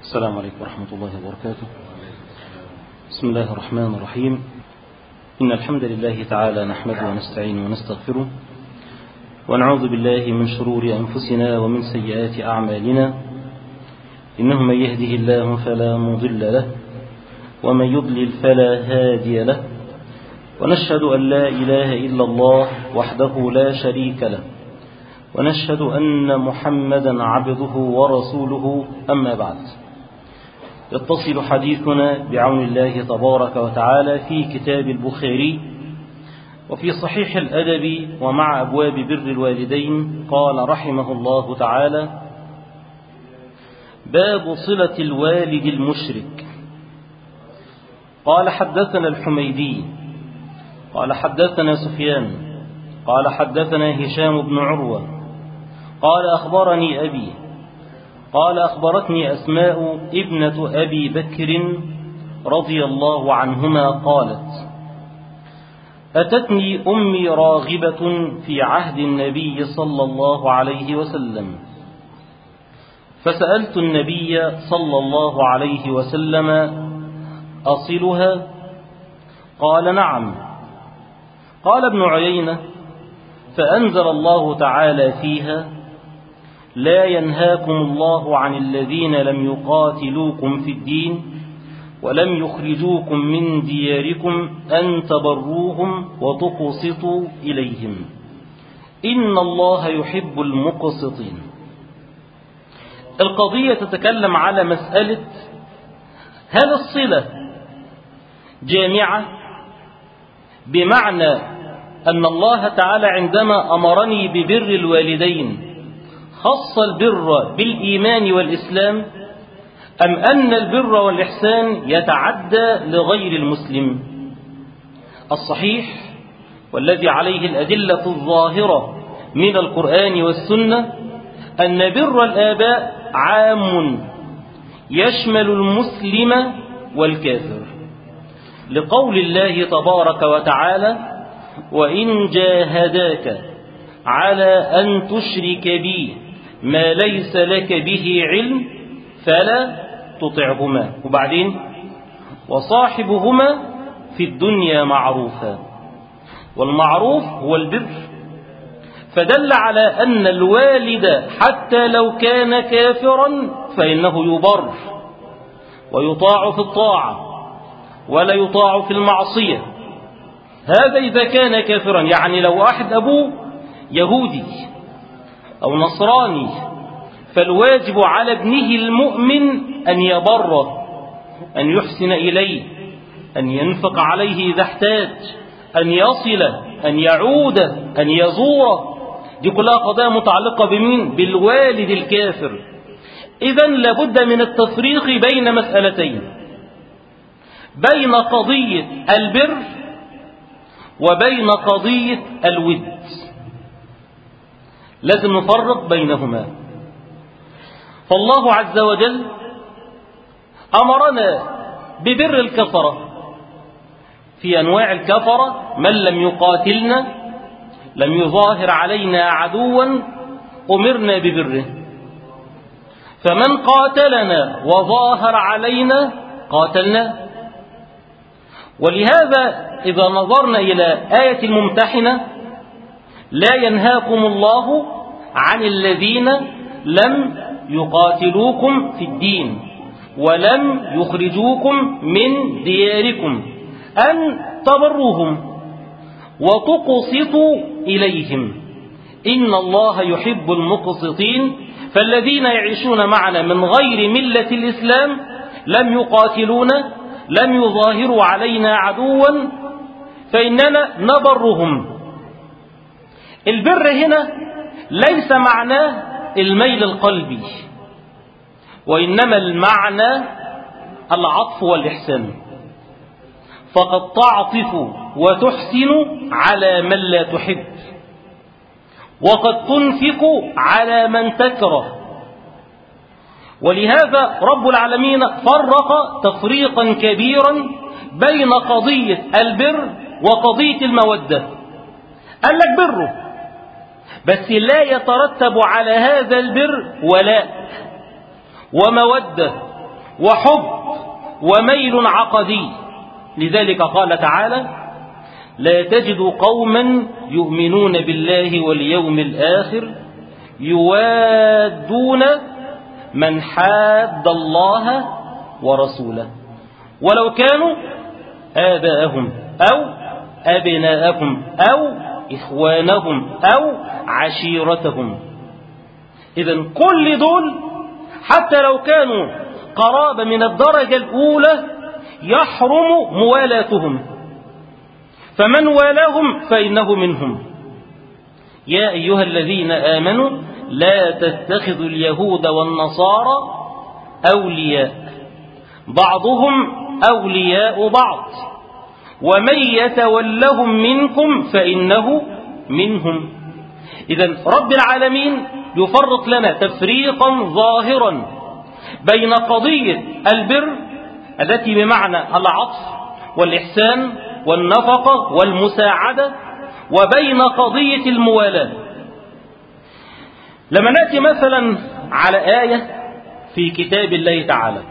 السلام عليكم ورحمة الله وبركاته. بسم الله الرحمن الرحيم. إن الحمد لله تعالى نحمده ونستعينه ونستغفره ونعوذ بالله من شرور أنفسنا ومن سيئات أعمالنا، إنه من يهده الله فلا مضل له ومن يضلل فلا هادي له، ونشهد أن لا إله إلا الله وحده لا شريك له، ونشهد أن محمدا عبده ورسوله. أما بعد، يتصل حديثنا بعون الله تبارك وتعالى في كتاب البخاري وفي صحيح الأدب ومع أبواب بر الوالدين. قال رحمه الله تعالى: باب صلة الوالد المشرك. قال حدثنا الحميدي قال حدثنا سفيان قال حدثنا هشام بن عروة قال أخبرني أبي قال أخبرتني أسماء ابنة أبي بكر رضي الله عنهما قالت: أتتني أمي راغبة في عهد النبي صلى الله عليه وسلم، فسألت النبي صلى الله عليه وسلم: أصلها؟ قال: نعم. قال ابن عيينة: فأنزل الله تعالى فيها: لا ينهاكم الله عن الذين لم يقاتلوكم في الدين ولم يخرجوكم من دياركم أن تبروهم وتقسطوا إليهم إن الله يحب المقسطين. القضية تتكلم على مسألة: هل الصلة جامعة؟ بمعنى أن الله تعالى عندما أمرني ببر الوالدين خص البر بالإيمان والإسلام، أم أن البر والإحسان يتعدى لغير المسلم؟ الصحيح والذي عليه الأدلة الظاهرة من القرآن والسنة أن بر الآباء عام يشمل المسلم والكافر، لقول الله تبارك وتعالى: وإن جاهداك على أن تشرك بي ما ليس لك به علم فلا تطعهما. وبعدين: وصاحبهما في الدنيا معروفا. والمعروف هو البر، فدل على أن الوالد حتى لو كان كافرا فإنه يبر ويطاع في الطاعة ولا يطاع في المعصية. هذا إذا كان كافرا، يعني لو واحد أبوه يهودي أو نصراني فالواجب على ابنه المؤمن أن يبره، أن يحسن إليه، أن ينفق عليه إذا احتاج، أن يصل، أن يعود، أن يزور. دي كلها قضايا متعلقة بمين؟ بالوالد الكافر. إذن لابد من التفريق بين مسألتين: بين قضية البر وبين قضية الود. لازم نفرق بينهما. فالله عز وجل أمرنا ببر الكفرة. في أنواع الكفرة من لم يقاتلنا، لم يظاهر علينا عدوا، أمرنا ببره. فمن قاتلنا وظاهر علينا قاتلنا. ولهذا إذا نظرنا إلى آية الممتحنة: لا ينهاكم الله عن الذين لم يقاتلوكم في الدين ولم يخرجوكم من دياركم أن تبروهم وتقسطوا إليهم إن الله يحب المقسطين. فالذين يعيشون معنا من غير ملة الإسلام لم يقاتلونا، لم يظاهروا علينا عدوا، فإننا نبرهم. البر هنا ليس معناه الميل القلبي، وإنما المعنى العطف والإحسان. فقد تعطف وتحسن على من لا تحب، وقد تنفق على من تكره. ولهذا رب العالمين فرق تفريقا كبيرا بين قضية البر وقضية المودة. قال لك بره، بس لا يترتب على هذا البر ولاء ومودة وحب وميل عقدي. لذلك قال تعالى: لا تجد قوما يؤمنون بالله واليوم الآخر يوادون من حاد الله ورسوله ولو كانوا آباءهم أو أبناءهم أو إخوانهم أو عشيرتهم. إذن كل دول حتى لو كانوا قرابة من الدرجة الأولى يحرم موالاتهم، فمن والاهم فإنه منهم. يا أيها الذين آمنوا لا تتخذوا اليهود والنصارى أولياء بعضهم أولياء بعض ومن يتولهم منكم فإنه منهم. إذن رب العالمين يفرق لنا تفريقا ظاهرا بين قضية البر التي بمعنى العطف والإحسان والنفقة والمساعدة، وبين قضية الموالاة. لما نأتي مثلا على آية في كتاب الله تعالى،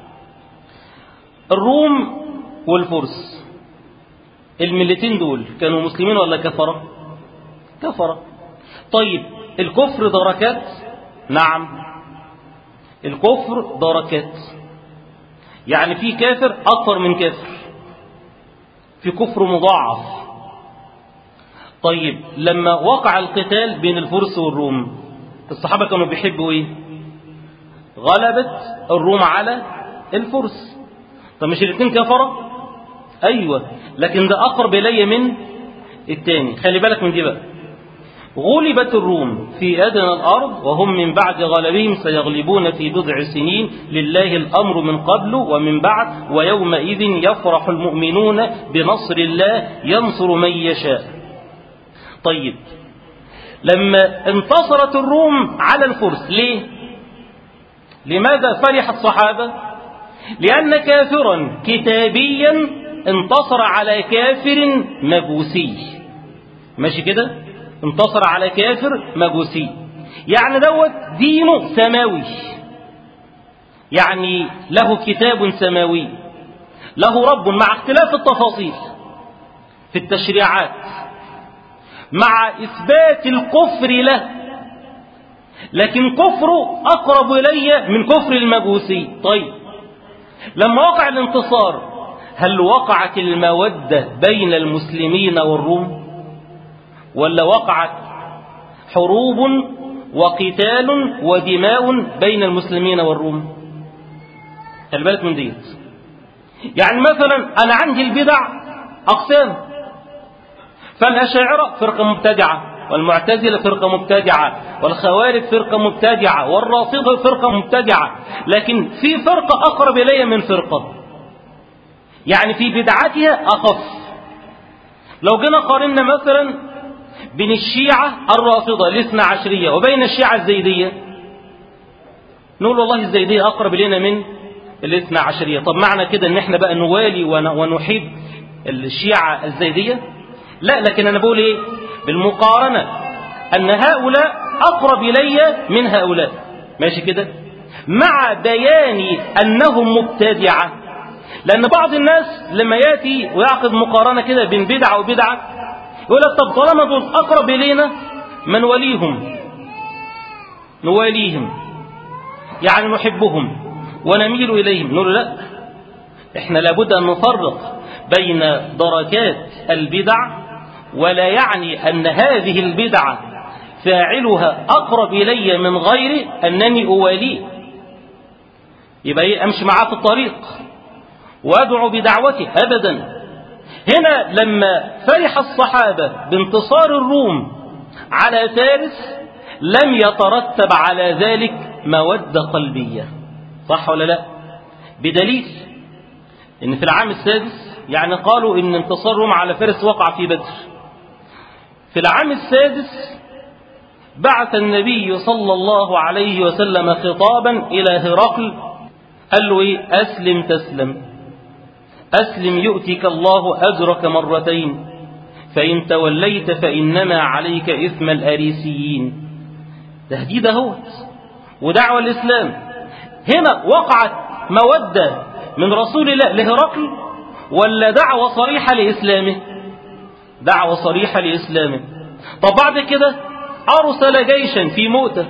الروم والفرس الملتين دول كانوا مسلمين ولا كفرة؟ كفرة. طيب الكفر دركات؟ نعم، الكفر دركات، يعني في كافر أكثر من كافر، في كفر مضاعف. طيب لما وقع القتال بين الفرس والروم الصحابة كانوا بيحبوا ايه؟ غلبت الروم على الفرس. طب مش الاثنين كفرة؟ ايوه، لكن ده اقرب الي من الثاني. خلي بالك من دي بقى. غلبت الروم في أدنى الأرض وهم من بعد غلبهم سيغلبون في بضع سنين لله الأمر من قبل ومن بعد ويومئذ يفرح المؤمنون بنصر الله ينصر من يشاء. طيب لما انتصرت الروم على الفرس ليه؟ لماذا فرح الصحابة؟ لأن كافرا كتابيا انتصر على كافر مجوسي. ماشي كده؟ انتصر على كافر مجوسي، يعني دوت دينه سماوي، يعني له كتاب سماوي، له رب، مع اختلاف التفاصيل في التشريعات، مع إثبات الكفر له، لكن كفره أقرب إلي من كفر المجوسي. طيب لما وقع الانتصار هل وقعت المودة بين المسلمين والروم؟ ولا وقعت حروب وقتال ودماء بين المسلمين والروم؟ خلي بالك من ديت. يعني مثلا أنا عندي البدع أقسام، فالأشاعرة فرقة مبتدعة، والمعتزلة فرقة مبتدعة، والخوارج فرقة مبتدعة، والرافضة فرقة مبتدعة، لكن في فرقة أقرب إلي من فرقة، يعني في بدعتها أخف. لو جينا قارنا مثلا بين الشيعة الرافضة الاثنى عشرية وبين الشيعة الزيدية، نقول والله الزيدية أقرب إلينا من الاثنى عشرية. طب معنى كده ان احنا بقى نوالي ونحب الشيعة الزيدية؟ لا، لكن انا بقول ايه بالمقارنة ان هؤلاء اقرب الي من هؤلاء. ماشي كده، مع بيان انهم مبتدعة. لان بعض الناس لما ياتي ويعقد مقارنة كده بين بدعة وبدعة يقول لك طب طالما دول اقرب الينا ما نواليهم، يعني نحبهم ونميل إليهم. نقول لا، إحنا لابد أن نفرق بين دركات البدع، ولا يعني أن هذه البدعة فاعلها أقرب إلي من غير أنني أواليه. يبقى أمشي معاه في الطريق وأدعو بدعوته أبدا. هنا لما فرح الصحابة بانتصار الروم على فارس لم يترتب على ذلك مودة قلبية، صح ولا لا؟ بدليل ان في العام السادس، يعني قالوا ان انتصار روم على فارس وقع في بدر، في العام السادس بعث النبي صلى الله عليه وسلم خطابا الى هرقل، قال له ايه؟ اسلم تسلم، اسلم يؤتك الله اجرك مرتين، فان توليت فانما عليك اثم الاريسيين. تهديد اهوت ودعوة الاسلام. هنا وقعت مودة من رسول الله لهرقل ولا دعوة صريحة لإسلامه؟ دعوة صريحة لإسلامه. طب بعد كده أرسل جيشا في مؤتة،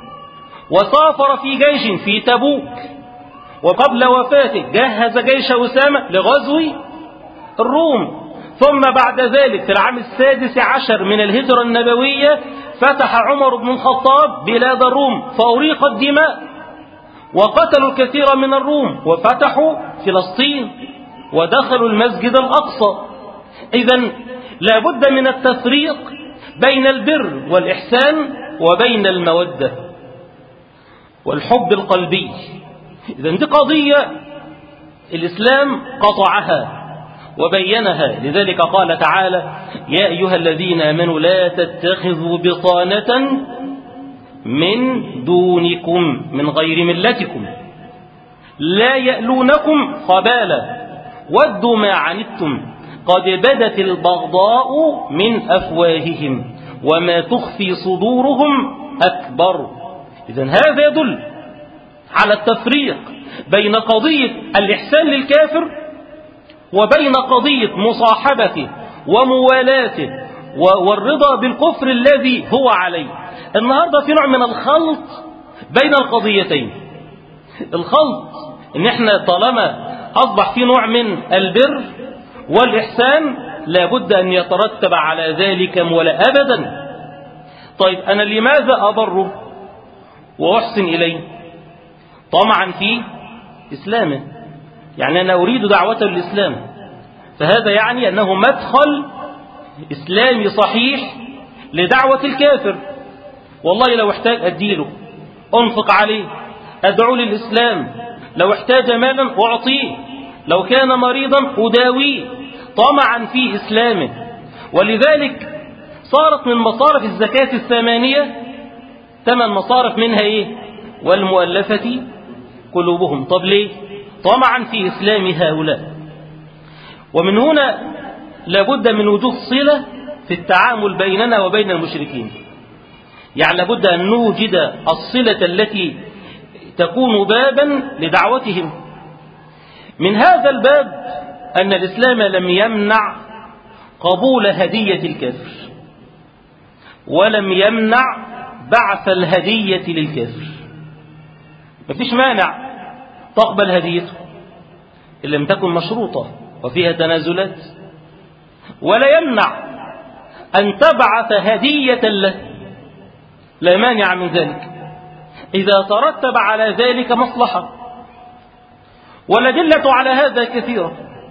وسافر في جيش في تبوك، وقبل وفاته جهز جيش أسامة لغزو الروم. ثم بعد ذلك في العام 16 من الهجرة النبوية فتح عمر بن الخطاب بلاد الروم فأريقت دماء، وقتلوا الكثير من الروم، وفتحوا فلسطين ودخلوا المسجد الأقصى. إذن لا بد من التفريق بين البر والإحسان وبين المودة والحب القلبي. إذن دي قضية الإسلام قطعها وبينها. لذلك قال تعالى: يا أيها الذين آمنوا لا تتخذوا بطانة من دونكم من غير ملتكم لا يألونكم خبالا ودوا ما عنتم قد بدت البغضاء من أفواههم وما تخفي صدورهم أكبر. إذن هذا يدل على التفريق بين قضية الإحسان للكافر وبين قضية مصاحبته وموالاته والرضا بالكفر الذي هو عليه. النهاردة في نوع من الخلط بين القضيتين. الخلط ان احنا طالما اصبح في نوع من البر والإحسان لابد ان يترتب على ذلك ولا أبدا. طيب أنا لماذا أضره وأحسن إليه؟ طمعا في إسلامه، يعني أنا أريد دعوته للإسلام، فهذا يعني أنه مدخل إسلامي صحيح لدعوة الكافر. والله لو احتاج أديله، أنفق عليه، أدعو للإسلام، لو احتاج مالا أعطيه، لو كان مريضا أداويه، طمعا في إسلامه. ولذلك صارت من مصارف الزكاة 8 مصارف منها إيه؟ والمؤلفة قلوبهم. طب ليه؟ طمعا في إسلام هؤلاء. ومن هنا لابد من وجود صلة في التعامل بيننا وبين المشركين. يعني لابد أن نوجد الصلة التي تكون بابا لدعوتهم. من هذا الباب أن الإسلام لم يمنع قبول هدية الكافر، ولم يمنع بعث الهدية للكافر. مفيش مانع تقبل هديته إن لم تكن مشروطة وفيها تنازلات، ولا يمنع أن تبعث هدية له، لا مانع من ذلك إذا ترتب على ذلك مصلحة. والأدلة على هذا كثيرة.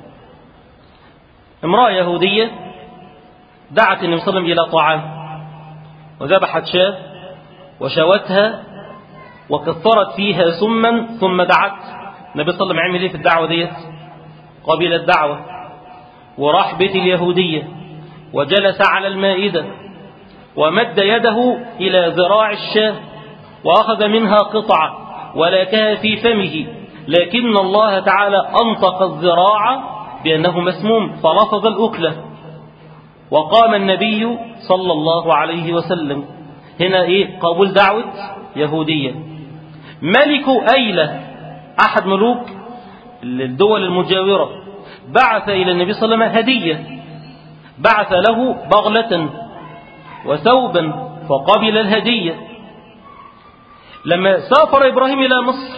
امرأة يهودية دعت النبي صلى الله عليه وسلم إلى طعام، وذبحت شاة وشوتها وكثرت فيها سما، ثم دعت. النبي صلى الله عليه وسلم عمل ايه في الدعوة ديت؟ قبل الدعوة وراح بيت اليهودية وجلس على المائدة ومد يده إلى ذراع الشاة وأخذ منها قطعة ولكها في فمه، لكن الله تعالى أنطق الذراع بأنه مسموم فرفض الأكلة. وقام النبي صلى الله عليه وسلم. هنا إيه؟ قبول دعوة يهودية. ملك أيلة أحد ملوك الدول المجاورة بعث إلى النبي صلى الله عليه وسلم هدية، بعث له بغلة وثوبا فقبل الهدية. لما سافر إبراهيم إلى مصر،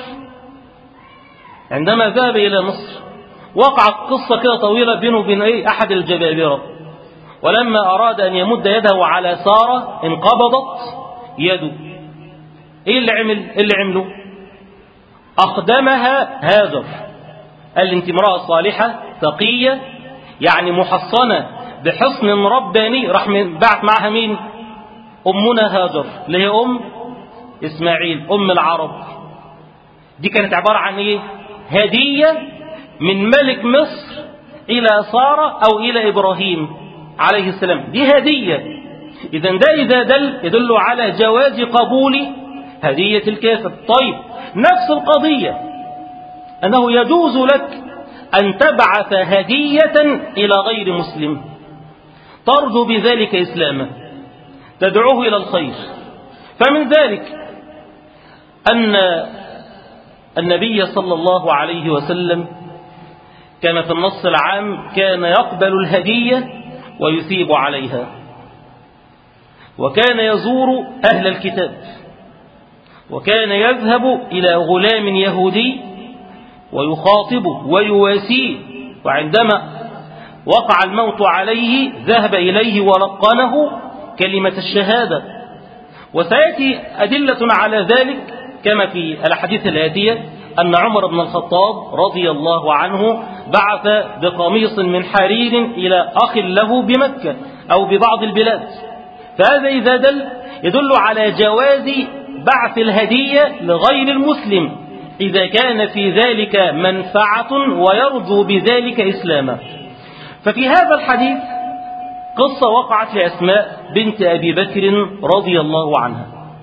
عندما ذهب إلى مصر وقعت قصة كده طويلة بينه وبين أحد الجبابرة، ولما أراد أن يمد يده على سارة انقبضت يده. إيه اللي عمله؟ أخدمها هاجر، قال أنت امرأة صالحة تقية يعني محصنة بحصن رباني. راح بعت معها مين؟ أمنا هاجر اللي هي أم إسماعيل أم العرب. دي كانت عبارة عن إيه؟ هدية من ملك مصر إلى سارة أو إلى إبراهيم عليه السلام، دي هدية. إذن ده إذا يدل على جواز قبول هدية الكافر. طيب نفس القضية أنه يجوز لك أن تبعث هدية إلى غير مسلم ترجو بذلك إسلامه، تدعوه إلى الخير. فمن ذلك أن النبي صلى الله عليه وسلم كان في النص العام كان يقبل الهدية ويثيب عليها، وكان يزور أهل الكتاب، وكان يذهب إلى غلام يهودي ويخاطبه ويواسيه، وعندما وقع الموت عليه ذهب إليه ولقنه كلمة الشهادة. وسيأتي أدلة على ذلك كما في الحديث الآتية أن عمر بن الخطاب رضي الله عنه بعث بقميص من حرير إلى أخ له بمكة أو ببعض البلاد، فهذا إذا يدل على جواز بعث الهدية لغير المسلم إذا كان في ذلك منفعة ويرجو بذلك إسلاما. ففي هذا الحديث قصة وقعت لأسماء بنت أبي بكر رضي الله عنها.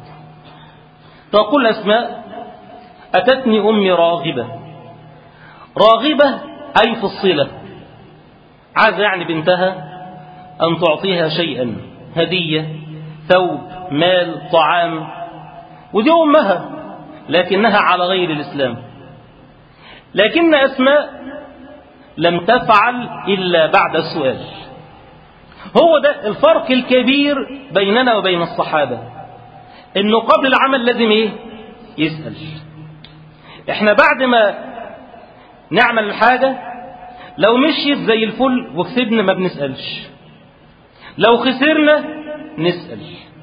تقول أسماء: أتتني أمي راغبة. راغبة أي في الصلة، عايزة يعني بنتها أن تعطيها شيئا، هدية، ثوب، مال، طعام، ودي أمها لكنها على غير الإسلام. لكن أسماء لم تفعل إلا بعد السؤال. هو ده الفرق الكبير بيننا وبين الصحابة، إنه قبل العمل لازم يسأل. إحنا بعد ما نعمل الحاجة لو مشيت زي الفل وكسبنا ما بنسألش، لو خسرنا نسأل،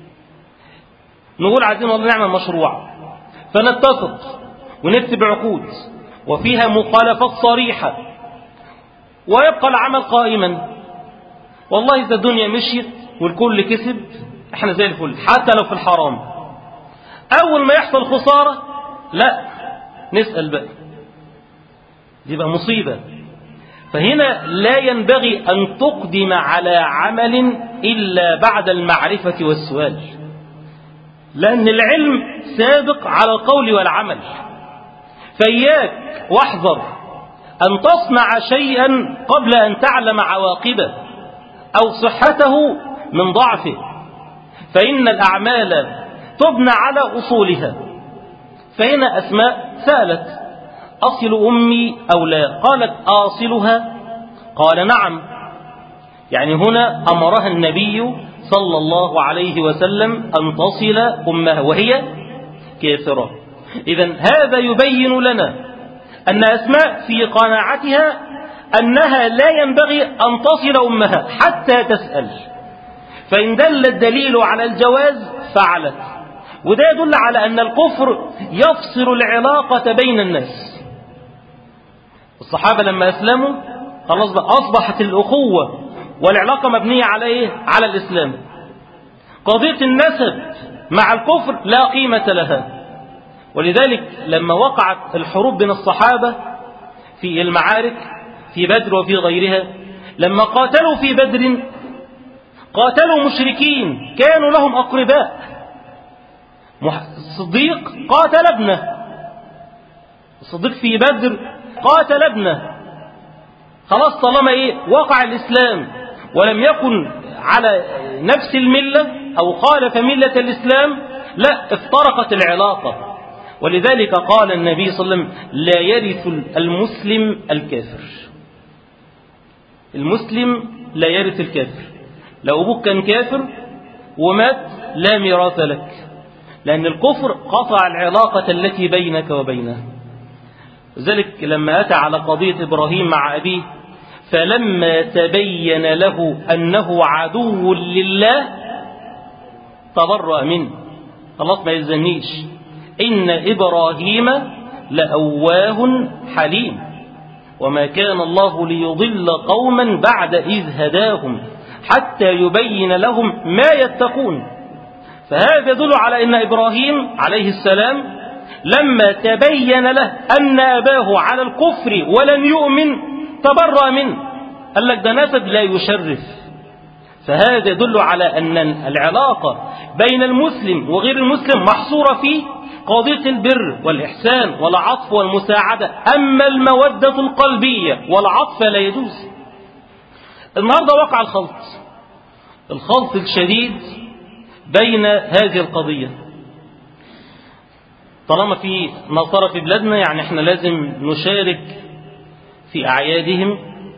نقول عايزين والله نعمل مشروع فنتفق ونكتب عقود وفيها مخالفات صريحة ويبقى العمل قائما. والله إذا الدنيا مشيت والكل كسب احنا زي الفل حتى لو في الحرام. أول ما يحصل خسارة لا نسأل بقى، دي بقى مصيبة. فهنا لا ينبغي أن تقدم على عمل إلا بعد المعرفة والسؤال، لأن العلم سابق على القول والعمل. فإياك واحذر أن تصنع شيئا قبل أن تعلم عواقبه أو صحته من ضعفه، فإن الأعمال تبنى على أصولها. فهنا أسماء سألت: أصل أمي أو لا؟ قالت: آصلها. قال: نعم. يعني هنا أمرها النبي صلى الله عليه وسلم أن تصل أمها وهي كافرة. إذن هذا يبين لنا أن أسماء في قناعتها أنها لا ينبغي أن تصل أمها حتى تسأل، فإن دل الدليل على الجواز فعلت. وده يدل على أن الكفر يفصل العلاقة بين الناس. الصحابة لما أسلموا خلاص بقى أصبحت الأخوة والعلاقة مبنية على على الإسلام. قضية النسب مع الكفر لا قيمة لها. ولذلك لما وقعت الحروب بين الصحابة في المعارك في بدر وفي غيرها، لما قاتلوا في بدر قاتلوا مشركين كانوا لهم أقرباء. الصديق قاتل ابنه، الصديق في بدر قاتل ابنه. خلاص طالما وقع الإسلام ولم يكن على نفس الملة أو خالف ملة الإسلام لا افترقت العلاقة. ولذلك قال النبي صلى الله عليه وسلم: لا يرث المسلم الكافر. المسلم لا يرث الكافر. لو أبوك كان كافر ومات لا ميراث لك، لأن الكفر قطع العلاقة التي بينك وبينه. لذلك لما أتى على قضية إبراهيم مع أبيه فلما تبين له أنه عدو لله تبرأ منه، خلاص ما يلزمنيش. إن إبراهيم لأواه حليم وما كان الله ليضل قوما بعد إذ هداهم حتى يبين لهم ما يتقون. فهذا يدل على أن إبراهيم عليه السلام لما تبين له أن أباه على الكفر ولن يؤمن تبرأ منه، قال لك ده نسب لا يشرف. فهذا يدل على أن العلاقة بين المسلم وغير المسلم محصورة في قضية البر والإحسان والعطف والمساعدة. أما المودة القلبية والعطف لا يجوز. النهاردة وقع الخلط الشديد بين هذه القضية. طالما في نصارى في بلادنا يعني احنا لازم نشارك في أعيادهم.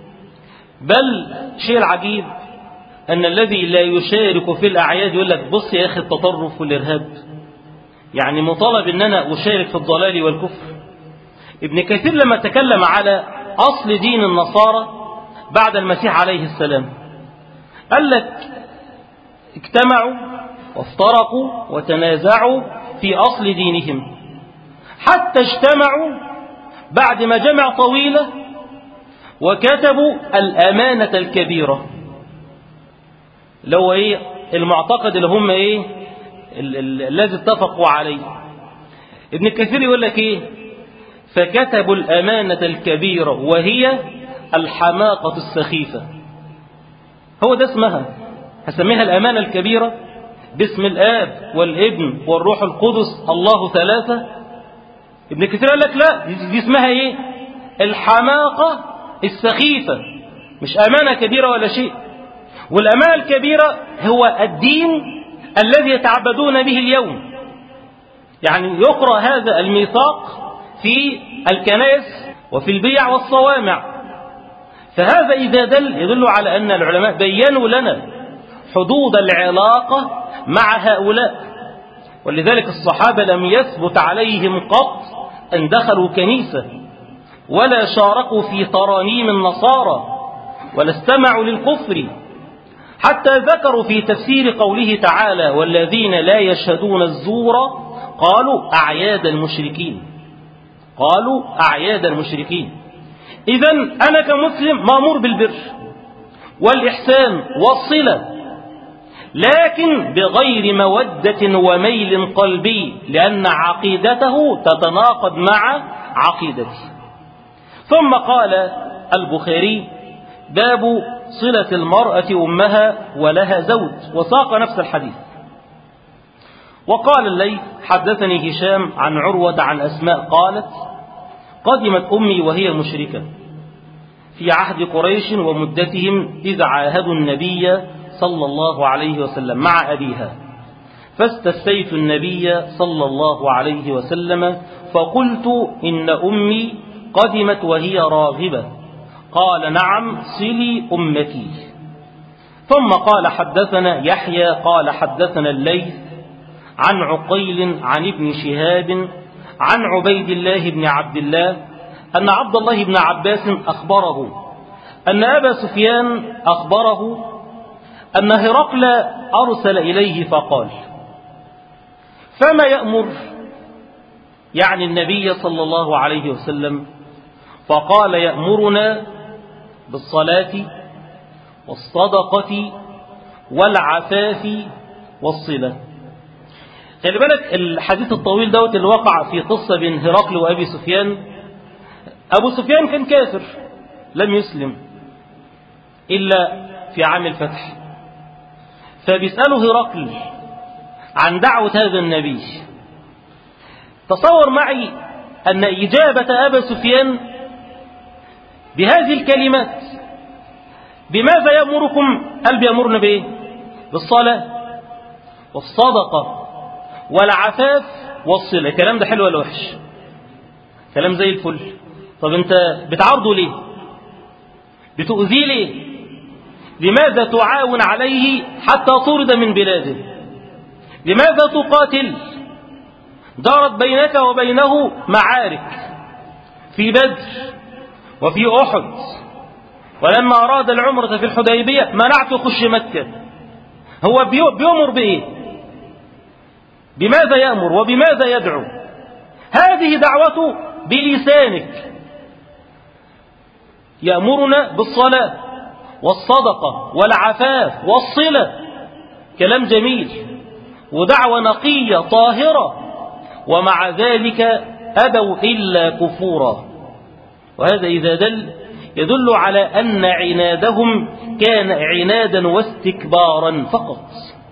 بل شيء العجيب أن الذي لا يشارك في الأعياد يقول لك بص يا أخي التطرف والإرهاب، يعني مطالب أن أنا أشارك في الضلال والكفر. ابن كثير لما تكلم على أصل دين النصارى بعد المسيح عليه السلام قال لك اجتمعوا وافترقوا وتنازعوا في أصل دينهم حتى اجتمعوا بعد مجامع طويلة وكتبوا الأمانة الكبيرة، اللي هو ايه المعتقد اللي هم ايه الذي اتفقوا عليه. ابن كثير يقول لك ايه فكتبوا الأمانة الكبيرة وهي الحماقة السخيفة. هو ده اسمها، هسميها الأمانة الكبيرة باسم الآب والابن والروح القدس الله ثلاثة. ابن كثير قال لك لا، دي اسمها ايه الحماقة السخيفة، مش أمانة كبيرة ولا شيء. والأمانة الكبيرة هو الدين الذي يتعبدون به اليوم. يعني يقرأ هذا الميثاق في الكنائس وفي البيع والصوامع. فهذا إذا يدل على أن العلماء بيّنوا لنا حدود العلاقة مع هؤلاء، ولذلك الصحابة لم يثبت عليهم قط أن دخلوا كنيسة ولا شاركوا في ترانيم النصارى ولا استمعوا للكفر، حتى ذكروا في تفسير قوله تعالى والذين لا يشهدون الزور قالوا أعياد المشركين، قالوا أعياد المشركين. إذن أنا كمسلم مأمور بالبر والإحسان والصلة، لكن بغير مودة وميل قلبي، لأن عقيدته تتناقض مع عقيدتي. ثم قال البخاري باب صلة المرأة أمها ولها زوج، وساق نفس الحديث. وقال الليث حدثني هشام عن عروة عن أسماء قالت قدمت أمي وهي مشركة في عهد قريش ومدتهم إذ عاهدوا النبي صلى الله عليه وسلم مع أبيها، فاستفتيت النبي صلى الله عليه وسلم فقلت إن أمي قدمت وهي راغبة، قال نعم صلي أمك. ثم قال حدثنا يحيى قال حدثنا الليث عن عقيل عن ابن شهاب عن عبيد الله بن عبد الله أن عبد الله بن عباس أخبره أن أبا سفيان أخبره أن هرقل أرسل إليه فقال فما يأمر يعني النبي صلى الله عليه وسلم؟ فقال يأمرنا بالصلاة والصدقة والعفاف والصلة. خلي بالك الحديث الطويل دوت اللي وقع في قصة بين هرقل وأبي سفيان. أبو سفيان كان كافر لم يسلم إلا في عام الفتح، فبيسأله هرقل عن دعوة هذا النبي. تصور معي أن إجابة أبا سفيان بهذه الكلمات بماذا يأمركم؟ قال بيأمرنا بإيه؟ بالصلاة والصدقة والعفاف والصلة. الكلام ده حلو ولا وحش؟ كلام زي الفل. طب أنت بتعارضه ليه؟ بتؤذيه ليه؟ لماذا تعاون عليه حتى طرد من بلاده؟ لماذا تقاتل؟ دارت بينك وبينه معارك في بدر وفي أحد، ولما أراد العمرة في الحديبية منعته خش مكة. هو بيأمر بإيه؟ بماذا يأمر وبماذا يدعو؟ هذه دعوته بلسانك. يأمرنا بالصلاة والصدقة والعفاف والصلة، كلام جميل ودعوة نقية طاهرة، ومع ذلك أبوا إلا كفورا. وهذا إذا يدل على أن عنادهم كان عنادا واستكبارا فقط،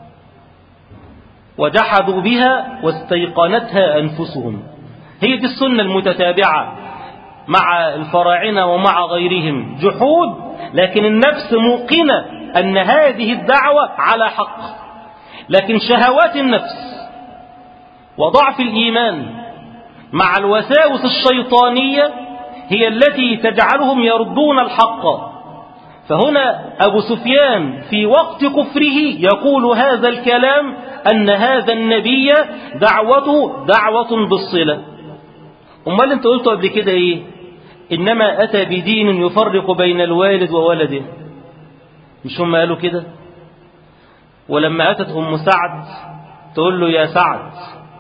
وجحدوا بها واستيقنتها أنفسهم. هي دي السنة المتتابعة مع الفراعنة ومع غيرهم، جحود لكن النفس موقنة أن هذه الدعوة على حق، لكن شهوات النفس وضعف الإيمان مع الوساوس الشيطانية هي التي تجعلهم يردون الحق. فهنا أبو سفيان في وقت كفره يقول هذا الكلام أن هذا النبي دعوته دعوة بالصلة. أمال أنت قلته قبل كده إيه؟ إنما أتى بدين يفرق بين الوالد وولده، مش هم قالوا كده؟ ولما أتت أم سعد تقول له يا سعد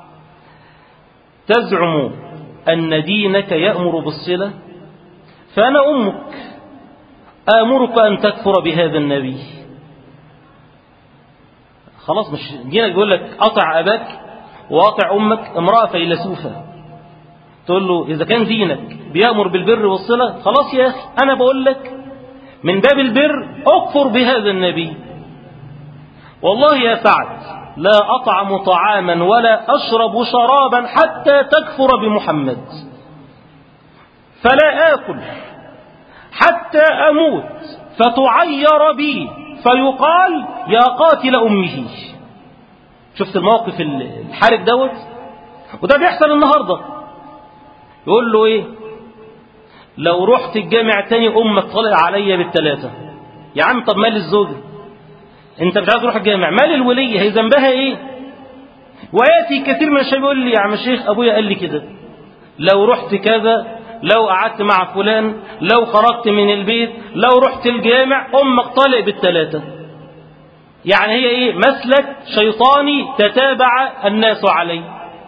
تزعم أن دينك يأمر بالصلة، فأنا أمك آمرك أن تكفر بهذا النبي. خلاص، مش دينك بيقول لك أطع أباك وأطع أمك. امرأة فيلسوفة تقول له إذا كان دينك بيأمر بالبر والصلة، خلاص يا أخي أنا بقول لك من باب البر أكفر بهذا النبي. والله يا سعد لا أطعم طعاما ولا أشرب شرابا حتى تكفر بمحمد، فلا آكل حتى أموت فتعير بي فيقال يا قاتل أمه. شفت الموقف الحرج دوت؟ وده بيحصل النهاردة. يقول له إيه؟ لو رحت الجامع تاني أمك طلع عليا بالثلاثة. يا عم طب مال الزوجة؟ انت مش عايز تروح الجامع، مال الولية؟ هي ذنبها ايه؟ وياتي كثير من الشباب يقول لي يا عم الشيخ ابويا قال لي كده، لو رحت كذا، لو قعدت مع فلان، لو خرجت من البيت، لو رحت الجامع امك طالع بالثلاثة. يعني هي ايه؟ مسلك شيطاني تتابع الناس عليه.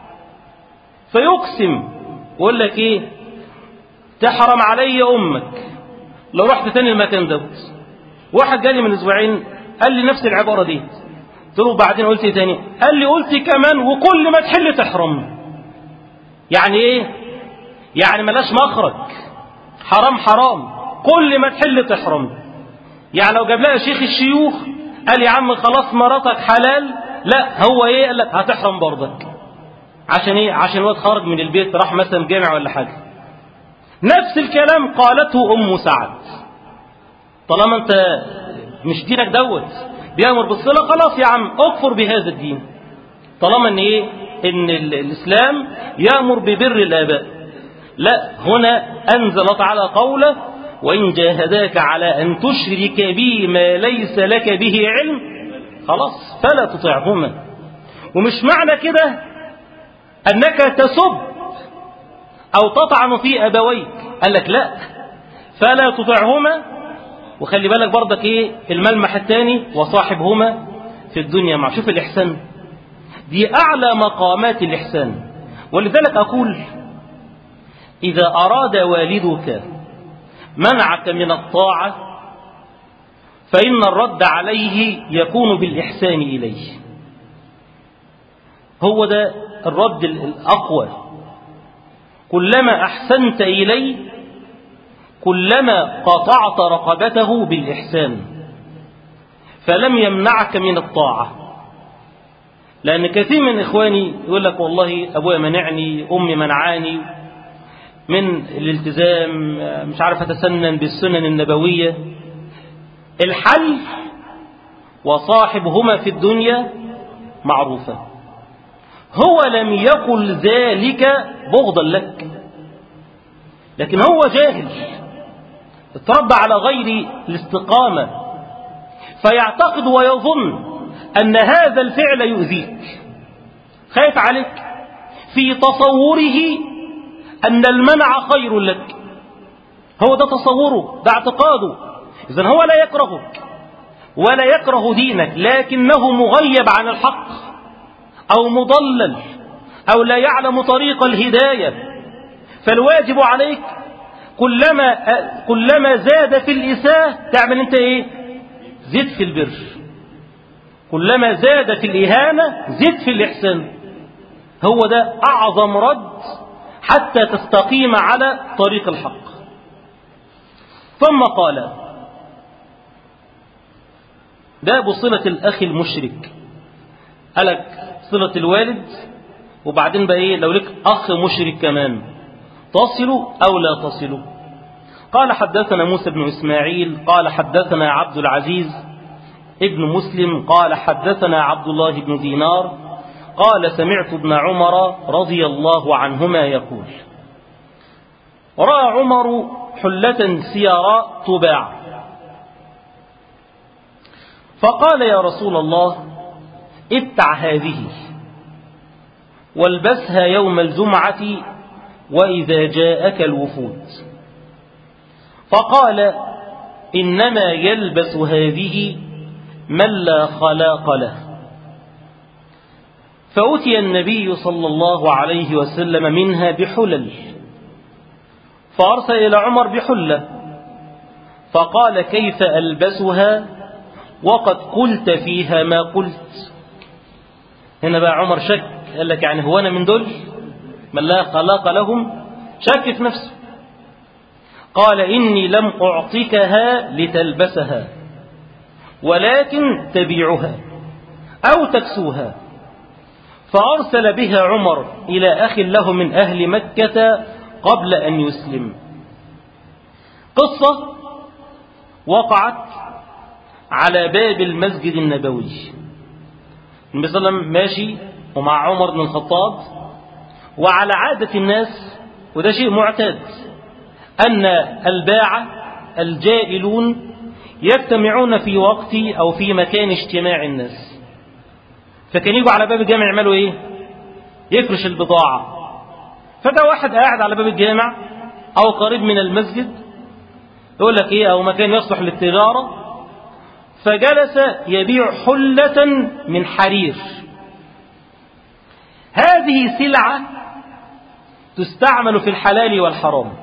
فيقسم ويقول لك ايه؟ تحرم علي امك لو رحت تاني المكان دوت. واحد جالي من اسبوعين قال لي نفس العبارة دي، قلت له بعدين قلت ايه تاني؟ قال لي قلت كمان وكل ما تحل تحرم. يعني ايه؟ يعني ملاش مخرج، حرام حرام، كل ما تحل تحرم. يعني لو جاب لها شيخ الشيوخ قال يا عم خلاص مراتك حلال، لا هو ايه؟ قال لك هتحرم برضك. عشان ايه؟ عشان الواد خرج من البيت راح مثلا جامع ولا حاجة. نفس الكلام قالته ام سعد. طالما انت مش دينك دوت بيأمر بالصلة، خلاص يا عم اكفر بهذا الدين. طالما ان ايه؟ ان الاسلام يأمر ببر الآباء. لا، هنا انزل تعالى قوله وان جاهداك على ان تشرك بي ما ليس لك به علم خلاص فلا تطعهما. ومش معنى كده انك تسب او تطعن في ابويك، قال لك لا فلا تطعهما. وخلي بالك برضك ايه الملمح الثاني؟ وصاحبهما في الدنيا مع. شوف الإحسان دي أعلى مقامات الإحسان. ولذلك أقول إذا أراد والدك منعك من الطاعة فإن الرد عليه يكون بالإحسان إليه. هو ده الرد الأقوى. كلما أحسنت إليه كلما قطعت رقبته بالإحسان، فلم يمنعك من الطاعة. لأن كثير من إخواني يقول لك والله أبويا منعني، أمي منعاني من الالتزام، مش عارف أتسنن بالسنن النبوية. الحل وصاحبهما في الدنيا معروفة. هو لم يقل ذلك بغضا لك، لكن هو جاهل اتربى على غير الاستقامة، فيعتقد ويظن أن هذا الفعل يؤذيك، خايف عليك، في تصوره أن المنع خير لك. هو ده تصوره، ده اعتقاده. إذن هو لا يكرهك ولا يكره دينك، لكنه مغيب عن الحق أو مضلل أو لا يعلم طريق الهداية. فالواجب عليك كلما زاد في الإساءة تعمل أنت إيه؟ زد في البر. كلما زاد في الإهانة زد في الإحسان. هو ده أعظم رد حتى تستقيم على طريق الحق. ثم قال باب صلة الأخ المشرك. قالك صلة الوالد، وبعدين بقى إيه؟ لو لك أخ مشرك كمان تصلوا أو لا تصلوا. قال حدثنا موسى بن إسماعيل قال حدثنا عبد العزيز ابن مسلم قال حدثنا عبد الله بن دينار قال سمعت ابن عمر رضي الله عنهما يقول: رأى عمر حلة سيراء تباع فقال: يا رسول الله، ابتع هذه والبسها يوم الجمعة وإذا جاءك الوفود. فقال: إنما يلبس هذه من لا خلاق له. فأتي النبي صلى الله عليه وسلم منها بحلل، فأرسل إلى عمر بحلة، فقال: كيف ألبسها وقد قلت فيها ما قلت؟ هنا بقى عمر شك، قال لك يعني هو أنا من دول من لا خلاق لهم؟ شك في نفسه. قال: إني لم أعطيكها لتلبسها ولكن تبيعها أو تكسوها. فأرسل بها عمر إلى أخ له من أهل مكة قبل أن يسلم. قصة وقعت على باب المسجد النبوي. النبي صلى الله عليه وسلم ماشي ومع عمر بن الخطاب، وعلى عادة الناس وده شيء معتاد أن الباعة الجائلون يجتمعون في وقت أو في مكان اجتماع الناس، فكان يجوا على باب الجامع يعملوا إيه؟ يفرش البضاعة. فجاء واحد قاعد على باب الجامع أو قريب من المسجد يقول لك إيه، أو مكان يصلح للتجارة، فجلس يبيع حلة من حرير. هذه سلعة تستعمل في الحلال والحرام،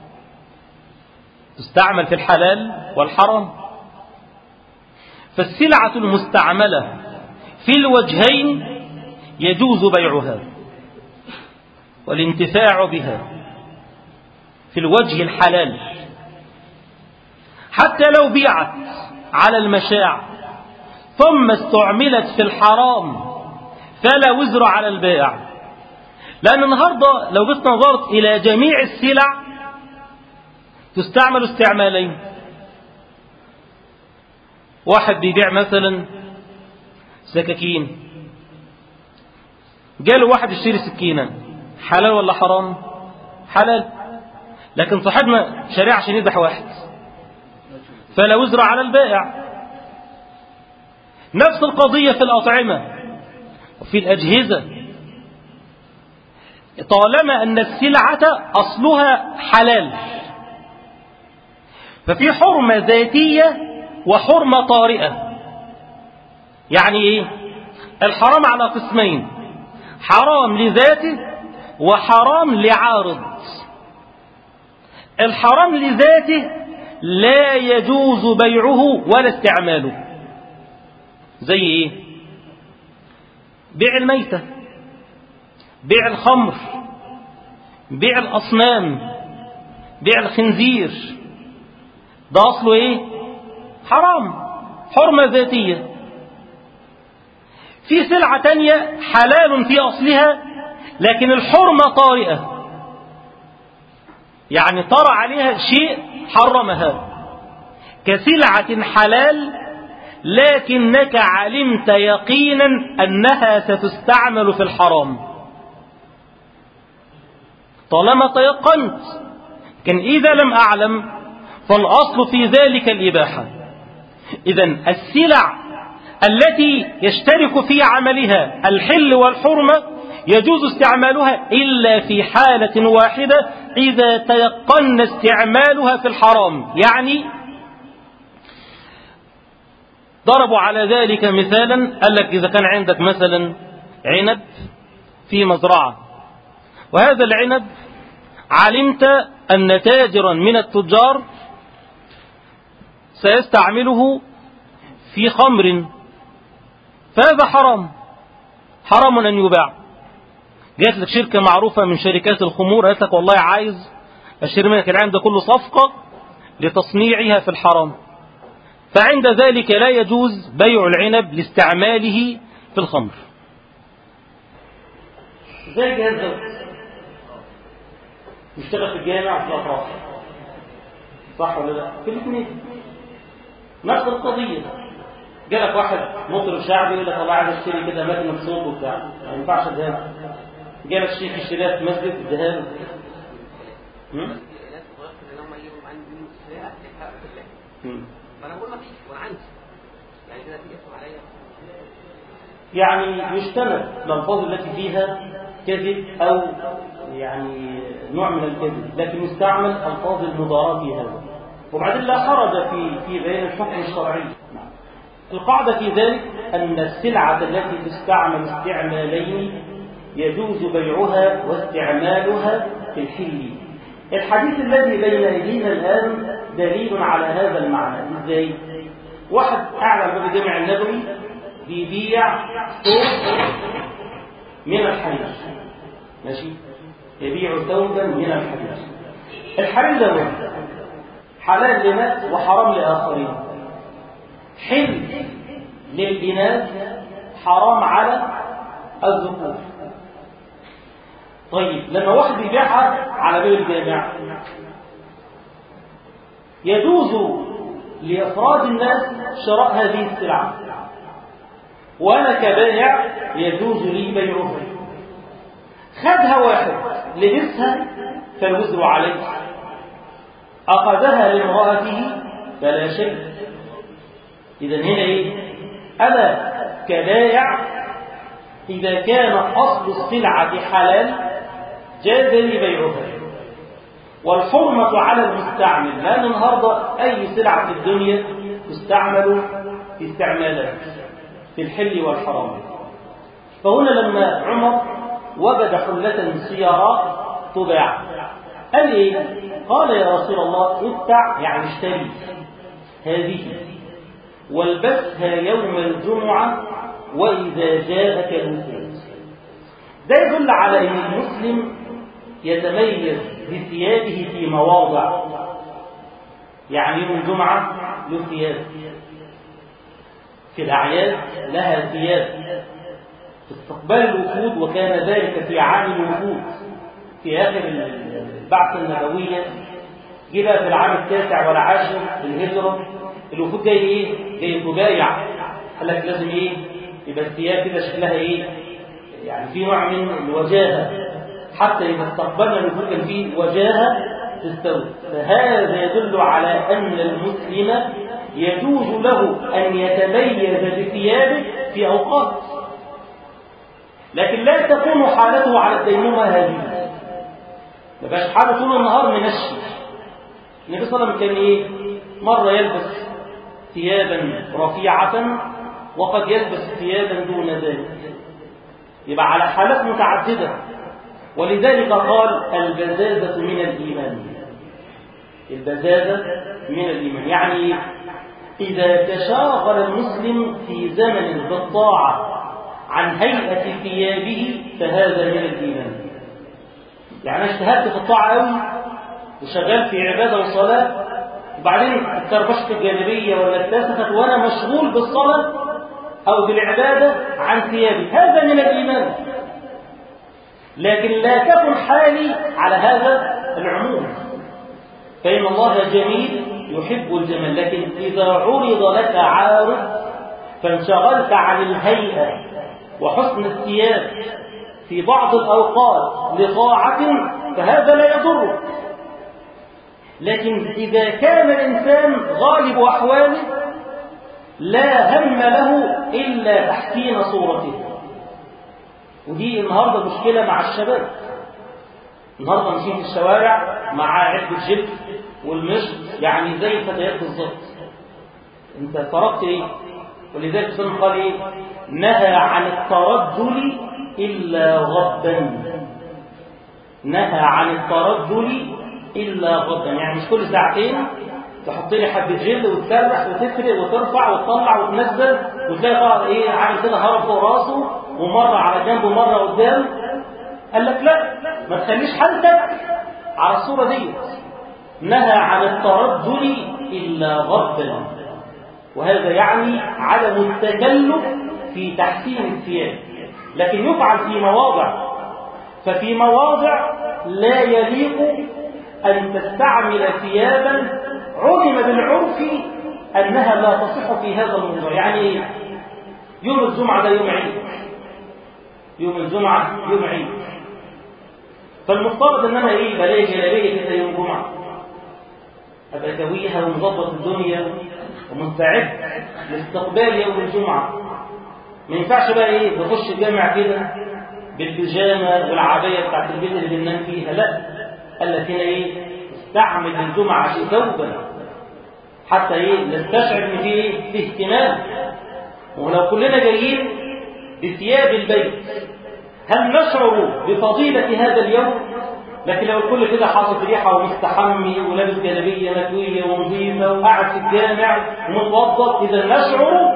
تستعمل في الحلال والحرام. فالسلعة المستعملة في الوجهين يجوز بيعها والانتفاع بها في الوجه الحلال، حتى لو بيعت على المشاع ثم استعملت في الحرام فلا وزر على البائع. لأن النهاردة لو جيت نظرت إلى جميع السلع تستعمل استعمالين. واحد بيبيع مثلا سكاكين، جاله واحد يشتري سكينة، حلال ولا حرام؟ حلال. لكن صاحبنا شريعة عشان يذبح واحد فلا وزر على البائع. نفس القضية في الأطعمة وفي الأجهزة، طالما أن السلعة أصلها حلال ففي حرمة ذاتية وحرمة طارئة. يعني إيه؟ الحرام على قسمين: حرام لذاته وحرام لعارض. الحرام لذاته لا يجوز بيعه ولا استعماله. زي إيه؟ بيع الميتة، بيع الخمر، بيع الأصنام، بيع الخنزير، ده أصله إيه؟ حرام، حرمة ذاتية. في سلعة تانية حلال في أصلها لكن الحرمة طارئة، يعني طرأ عليها شيء حرمها، كسلعة حلال لكنك علمت يقينا أنها ستستعمل في الحرام. طالما تيقنت، كان إذا لم أعلم فالأصل في ذلك الإباحة. إذن السلع التي يشترك في عملها الحل والحرمة يجوز استعمالها إلا في حالة واحدة: إذا تيقن استعمالها في الحرام. يعني ضربوا على ذلك مثالا، قال لك إذا كان عندك مثلا عنب في مزرعة، وهذا العنب علمت أن تاجرا من التجار سيستعمله في خمر، فهذا حرام، حرام أن يباع. جاءت لك شركة معروفة من شركات الخمور قالت لك والله عايز أشتري منك العنب ده كله صفقة لتصنيعها في الحرام، فعند ذلك لا يجوز بيع العنب لاستعماله في الخمر. زي جهاز يشتغل في الجامع في الأطراف، صح ولا لا؟ في الاثنين نفس القضية. جالك واحد مطرب شعبي يقول لك والله عايز اشتري كده مكنه صوت وبتاع، ما ينفعش اديها. جالك شيخ يشتريها في مسجد اديها له. فانا بقول ما فيش وانا عندي يعني كده في اسم عليا. يعني يجتنب الألفاظ التي فيها كذب أو يعني نوع من الكذب، لكن يستعمل ألفاظ المضاراة في هذا. وبعدين لا حرج في بيان الحكم الشرعي. القاعدة في ذلك أن السلعة التي تستعمل استعمالين يجوز بيعها واستعمالها في الحل. الحديث الذي بين أيدينا الآن دليل على هذا المعنى. إزاي؟ واحد قاعد على باب الجامع النبوي بيبيع ثوب من الحرير، ماشي؟ يبيع ثوبا من الحرير. الحرير ده حلال لناس وحرام لآخرين. حل للإناث، حرام على الذكور. طيب لما واحد بيبيعها على باب الجامع يجوز لأفراد الناس شراء هذه السلعة، وأنا كبائع يجوز لي بيعها. خدها واحد لبسها فالوزر عليه، أخذها لامرأته فلا شيء. إذن هنا إيه؟ أنا كبائع إذا كان أصل السلعة حلال جاز لي بيعها. والحرمة على المستعمل، لأن النهارده أي سلعة في الدنيا تستعمل في استعمالات في الحل والحرام. فهنا لما عمر وجد حلة سيارات تباع قال إيه؟ قال يا رسول الله ابتع يعني اشتري هذه والبسها يوم الجمعة وإذا جاءك الوفود. ده يدل على أن المسلم يتميز بثيابه في مواضع. يعني يوم الجمعة له ثياب، في الأعياد لها ثياب، في استقبال الوفود، وكان ذلك في عام الوفود في آخر البعثة النبوية. جه بقى في العام 9 والعاشر للهجرة الوفود جاي ايه؟ جاي تبايع. قال لك لازم ايه؟ يبقى الثياب كده شكلها ايه؟ يعني في نوع من الوجاهة، حتى إذا استقبلنا الوفود كان فيه وجاهة تستوي. فهذا يدل على أن المسلم يجوز له أن يتميز بثيابه في أوقات، لكن لا تكون حالته على الديمومة هذه. ما بقاش حاله طول النهار منشي. النبي صلى الله عليه وسلم كان ايه؟ مرة يلبس ثيابا رفيعة وقد يلبس ثيابا دون ذلك، يبقى على حالات متعددة. ولذلك قال البزازة من الإيمان. البزازة من الإيمان يعني إذا تشاغل المسلم في زمن بالطاعة عن هيئة ثيابه فهذا من الإيمان. يعني اجتهدت في الطاعة قوي وشغال في عبادة وصلاة، وبعدين اتربشت الجانبية ولا اتلاسفت وأنا مشغول بالصلاة أو بالعبادة عن ثيابي، هذا من الإيمان. لكن لا تكن حالي على هذا العموم، فإن الله جميل يحب الجمال. لكن إذا عرض لك عارض فانشغلت عن الهيئة وحسن الثياب في بعض الأوقات لطاعة فهذا لا يضرك. لكن إذا كان الإنسان غالب أحواله لا هم له إلا تحسين صورته، ودي النهاردة مشكلة مع الشباب. النهاردة ماشيين في الشوارع مع علبة جلد والمشط يعني زي الفتيات بالظبط. انت تركت ايه؟ ولذلك الرسول قال ايه؟ نهى عن الترجل إلا غضا. نهى عن الترجل إلا غضا، يعني مش كل ساعتين تحط لي حبة جلد وتسرح وتفرق وترفع وتطلع وتنزل وتلاقي ايه عامل كده هرب فوق راسه ومرة على جنب ومرة قدام. قال لك لا، ما تخليش حالتك على الصورة دي. نهى عن الترجل إلا غضا، وهذا يعني عدم التكلف في تحسين الثياب، لكن يفعل في مواضع. ففي مواضع لا يليق أن تستعمل ثيابا علم بالعرف أنها لا تصح في هذا الموضوع. يعني يوم الجمعة ده يوم عيد، يوم الجمعة يوم عيد، فالمفترض ان انا بلاقي جلابيه كده يوم جمعه، ابقى كويها ومظبط الدنيا ومستعد لاستقبال يوم الجمعه. ما ينفعش بقى بخش الجامع كده بالبيجامه والعبايه بتاعت البيت اللي بننام فيها، لا، قال لك هنا استعمل الجمعه ثوبا حتى نستشعر ان في اهتمام. ولو كلنا جايين بثياب البيت هل نشعر بفضيلة هذا اليوم؟ لكن لو الكل كده حاطط ريحة ومستحمي ولابس جلابية مكوية ونظيفة وقاعد في الجامع ومتوضط، إذا نشعر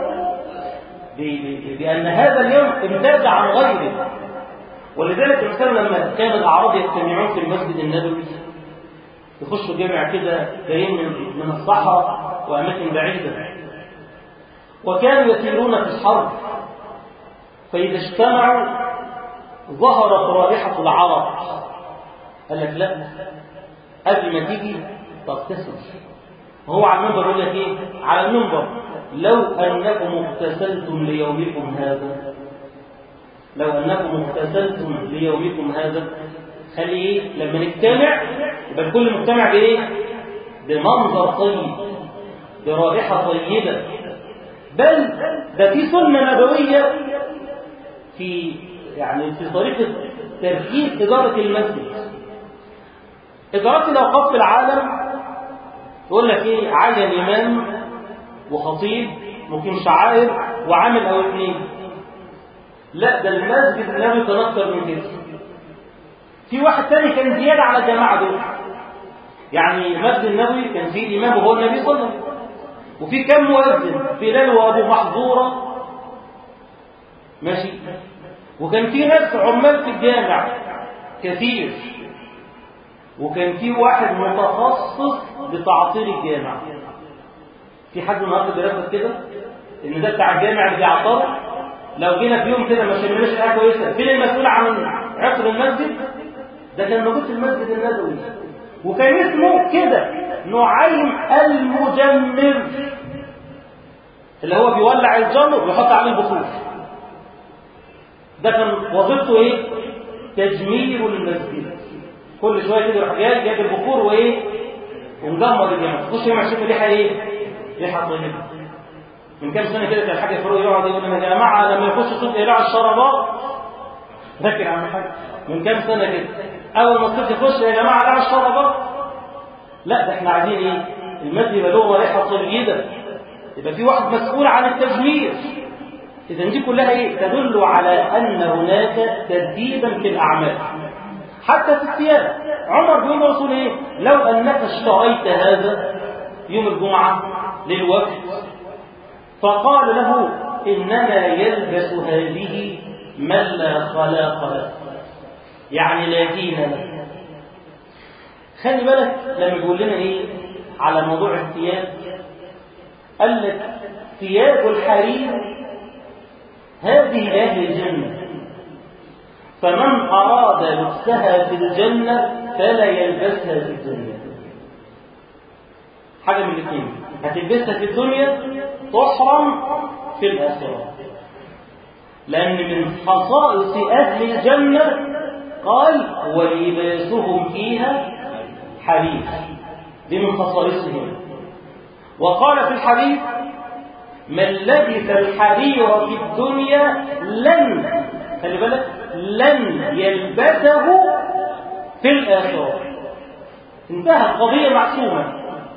بأن هذا اليوم امتاز عن غيره. ولذلك الإنسان لما كان الأعراب يجتمعون في المسجد النبوي يخشوا جامع كده جايين من الصحراء وأماكن بعيدة، وكانوا يسيرون في الحرب، فإذا اجتمعوا ظهرت رائحة العرب. قال لك لا، قبل ما تيجي تغتسل. وهو على المنبر يقول لك على المنبر: لو أنكم اغتسلتم ليومكم هذا، لو أنكم اغتسلتم ليومكم هذا. خلي لما نجتمع يبقى الكل مجتمع بمنظر طيب، برائحة طيبة. بل ده في سنة نبوية في طريقة تركيب إدارة المسجد. إدارة الأوقاف في العالم يقول لك عين إمام وخطيب ممكن شعائر وعامل أو اثنين. لا، ده المسجد النبوي كان أكثر من كده. في واحد ثاني كان زيادة على الجماعة دول. يعني المسجد النبوي كان فيه إمام وهو النبي صلى الله عليه وسلم، وفي كم مؤذن، بلال وأبو محظورة، ماشي، وكان في ناس عمال في الجامع كثير، وكان في واحد متخصص بتعطير الجامع. في حد النهارده بيركز كده ان ده بتاع الجامع اللي بيعطره. لو جينا في يوم كده ما شمناش حاجه كويسه، فين المسؤول عن عطر المسجد؟ ده كان موجود في المسجد النبوي، وكان اسمه كده نعيم المجمر، اللي هو بيولع الجمر ويحط عليه البخور. ده كان وظيفته تجمير المسجد. كل شويه كده يروح جايب البخور ومجمر الجامع. تخش يوم عشان ريحه ريحه طيبه. من كام سنه كده كان الحاج فاروق يقعد يقول لنا: يا جماعه لما يخش صوت ايلاع الشرابات، فاكر عم حاج من كام سنه كده، اول ما الصوت يخش: يا جماعه ايلاع الشرابات. لا، ده احنا عايزين المسجد يبقى له ريحه طيبه، يبقى في واحد مسؤول عن التجمير. إذن دي كلها تدل على أن هناك ترتيبا في الأعمال حتى في الثياب. عمر بن رسول لو أنك اشتريت هذا يوم الجمعة للوفد، فقال له: إنما يلبس هذه من لا خلاق له، يعني لا دين له. خلي بالك لما يقول لنا على موضوع الثياب، قال لك: ثياب الحرير هذه لأهل الجنة، فمن أراد لبسها في الجنة فلا يلبسها في الدنيا. حاجة من الاثنين: هتلبسها في الدنيا تحرم في الآخرة، لأن من خصائص أهل الجنة قال: ولباسهم فيها حرير، دي من خصائصهم. وقال في الحديث: من لبس الحرير في الدنيا خلي بالك لن يلبسه في الآخرة. انتهى القضية معصومة.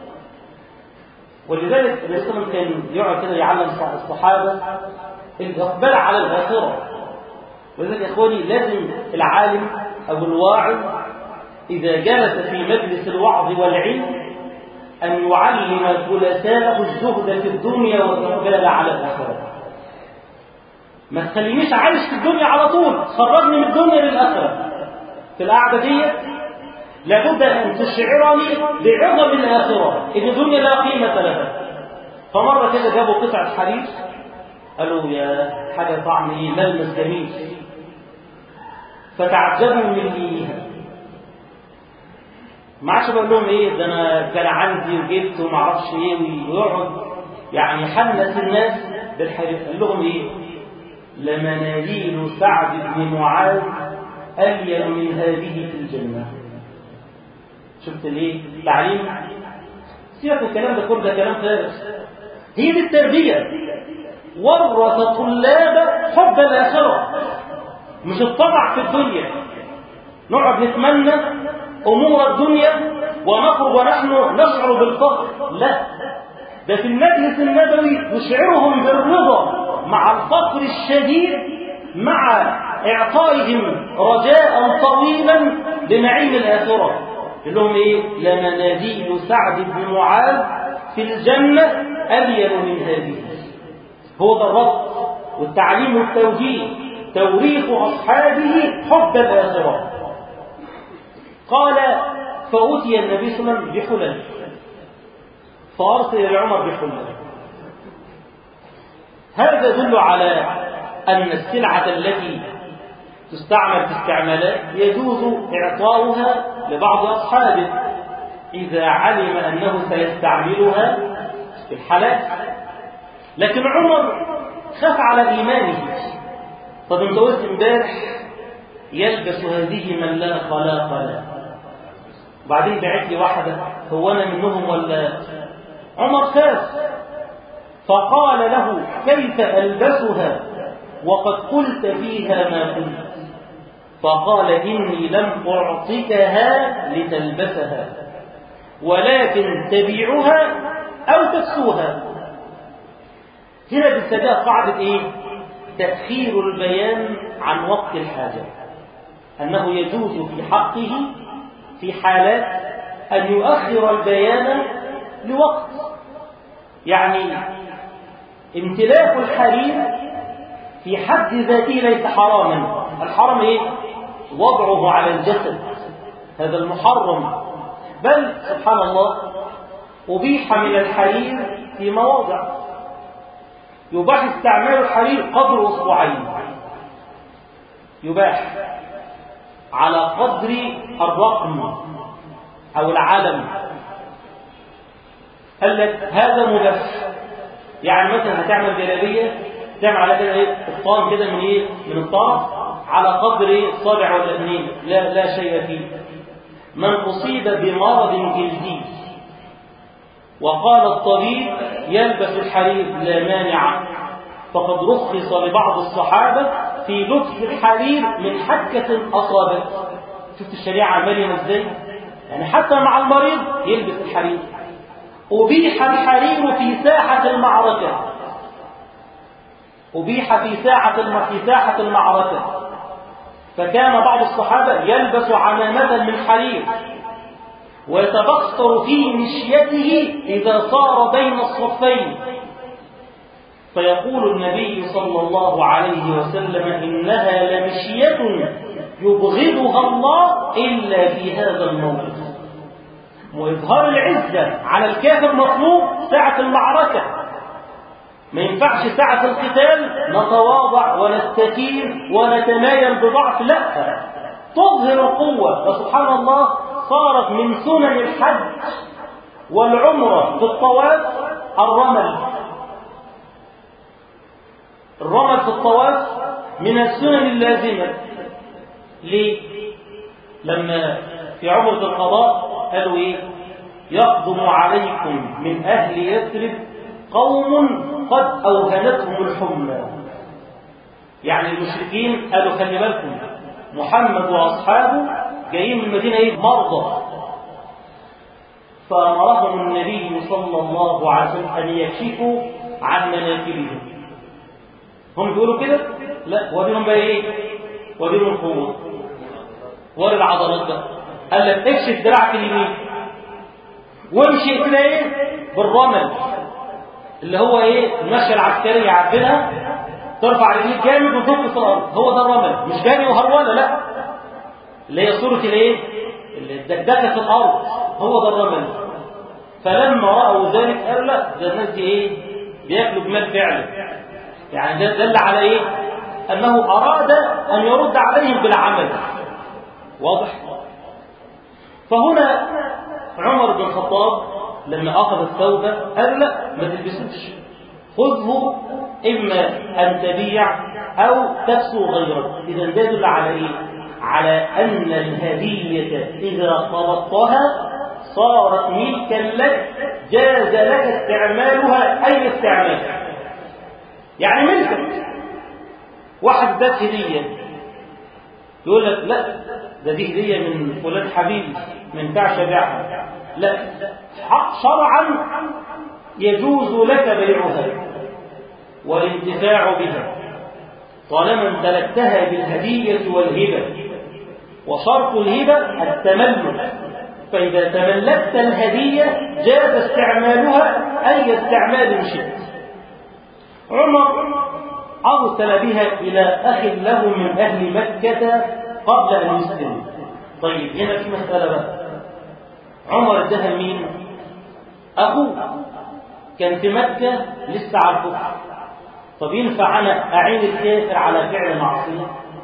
ولذلك النبي صلى الله عليه وسلم كان يقعد كده يعلم الصحابة الإقبال على الآخرة. ولذلك يا إخواني لازم العالم أو الواعظ إذا جلس في مجلس الوعظ والعلم أن يعلم جلساءه الزهد في الدنيا والإقبال على الآخرة. ما تخلينيش عايش في الدنيا على طول، خرجني من الدنيا للآخرة. في القعدة دي لابد أن تشعرني بعظم الآخرة، إن الدنيا لا قيمة لها. فمرة كده جابوا قطعة حرير، قالوا: يا حاجة طعم ملمس جميل. فتعجبوا من دينها. ما عادش بقول لهم ده انا كان عندي وجبت وما اعرفش ويقعد يعني حنس الناس بالحرير. قال لهم ايه؟ لمناديل سعد بن معاذ ألين من هذه في الجنة. شفت ليه؟ تعليم. سيبك الكلام ده كله، ده كلام فارغ. هي دي التربية. ورث طلاب حب الآخرة، مش الطمع في الدنيا. نقعد نتمنى أمور الدنيا ونخرج ونحن نشعر بالفقر. لا، ده في المجلس النبوي يشعرهم بالرضا مع الفقر الشديد، مع إعطائهم رجاء طويلا بنعيم الآخرة. يقول لهم إيه؟ لمناديل سعد بن معاذ في الجنة ألين من هذه. هو ده الربط والتعليم والتوجيه، توريث أصحابه حب الآخرة. قال فأتي النبي صلى الله عليه وسلم بحلل، فأرسل إلى عمر بحلل. هذا يدل على أن السلعة التي تستعمل في استعمالات يجوز إعطاؤها لبعض أصحابه إذا علم أنه سيستعملها في الحلال. لكن عمر خاف على إيمانه. طب انت قلت امبارح يلبس هذه من لا خلاق له، وبعدين بعت لي واحدة، هو أنا منهم ولا؟ عمر خاف، فقال له كيف ألبسها وقد قلت فيها ما قلت؟ فقال إني لم أعطيكها لتلبسها، ولكن تبيعها أو تكسوها. هنا بنسميها قاعدة إيه؟ تأخير البيان عن وقت الحاجة، أنه يجوز في حقه في حالات أن يؤخر البيان لوقت. يعني امتلاك الحرير في حد ذاته ليس حراما. الحرام إيه؟ وضعه على الجسد، هذا المحرم. بل سبحان الله أبيح من الحرير في مواضع، يباح استعمال الحرير قدر أسبوعين، يباح على قدر الرقم أو العلم. قال لك هذا مباح. يعني مثلا هتعمل جلابية، تعمل على كده ايه؟ الطان كده من ايه؟ من الطرف على قدر ايه؟ صابع ولا اثنين، لا شيء فيه. من أصيب بمرض جلدي وقال الطبيب يلبس الحرير لا مانع، فقد رخص لبعض الصحابة في لبس الحرير من حكة أصابته. شفت الشريعة عمالية ازاي؟ يعني حتى مع المريض يلبس الحرير. أبيح الحرير في ساحة المعركة، أبيح في ساحة المعركة. فكان بعض الصحابة يلبس عمامة من حرير ويتبختر في مشيته إذا صار بين الصفين، فيقول النبي صلى الله عليه وسلم إنها لمشية يبغضها الله إلا في هذا الموقف. وإظهار العزة على الكافر مطلوب ساعة المعركة، ما ينفعش ساعة القتال نتواضع ونستكين ونتمايل بضعف، لا، تظهر القوة. وسبحان الله صارت من سنن الحج والعمرة في الطواف الرمل في الطواف من السنن اللازمة. ليه؟ لما في عمرة القضاء قالوا ايه؟ يقدم عليكم من أهل يثرب قوم قد أوهنتهم الحمى. يعني المشركين قالوا خلي بالكم محمد وأصحابه جايين من المدينة ايه؟ مرضى. فأمرهم النبي صلى الله عليه وسلم أن يكشفوا عن مناكبهم. هم بيقولوا كده؟ لا، وريهم بقى ايه؟ وريهم القوة، وري العضلات بقى. قال لك اكشف دراعك اليمين وامشي كده ايه؟ بالرمل، اللي هو ايه؟ المشيه العسكريه، عارفينها؟ ترفع رجليك جامد وتدق في الارض، هو ده الرمل. مش جري وهروله، لا، اللي هي صوره الايه؟ الدكدكه في الارض، هو ده الرمل. فلما راوا ذلك قالوا لا، ده الناس دي ايه؟ بياكلوا جمال فعلا. يعني ده دل على ايه؟ انه اراد ان يرد عليهم بالعمل. واضح؟ فهنا عمر بن الخطاب لما أخذ الثوب قال لا ما تلبسوش، خذه إما أن تبيع أو تكسو غيره. إذا ده يدل على إيه؟ على أن الهدية إذا قبضتها صارت ملكا لك، جاز لك استعمالها أي استعمال، يعني ملكك. واحد اداك هدية يقول لك لا ده دي هدية من فلان حبيبي ما ينفعش ابيعها، لا، شرعا يجوز لك بيعها والانتفاع بها طالما امتلكتها بالهدية والهبة، وشرط الهبة التملك، فإذا تملكت الهدية جاز استعمالها أي استعمال شئت. عمر أرسل بها إلى أخ له من أهل مكة قبل أن يسلم. طيب هنا في مسألة بقى، عمر اداها مين؟ أخوه كان في مكة لسه على الكفر. طب ينفع أنا أعين الكافر على فعل معصية؟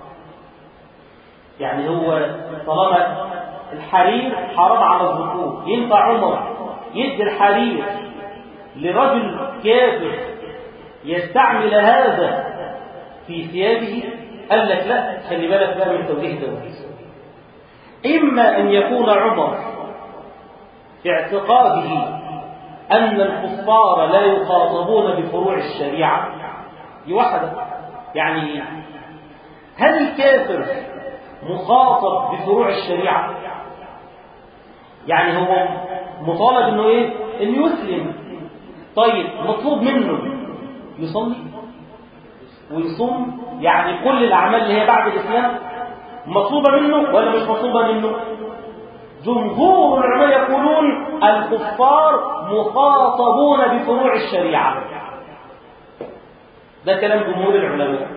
يعني هو طالما الحرير حرام على الذكور، ينفع عمر يدي الحرير لرجل كافر يستعمل هذا في ثيابه؟ قال لك لا، خلي بالك بقى من توجيه دوت. إما أن يكون عمر في اعتقاده أن الكفار لا يخاطبون بفروع الشريعة، يوحد يعني هل الكافر مخاطب بفروع الشريعة؟ يعني هو مطالب انه ايه؟ انه يسلم. طيب مطلوب منه يصلي ويصوم، يعني كل الاعمال اللي هي بعد الاسلام مطلوبه منه ولا مش مطلوبه منه؟ جمهور العلماء يقولون الكفار مخاطبون بفروع الشريعه. ده كلام جمهور العلماء.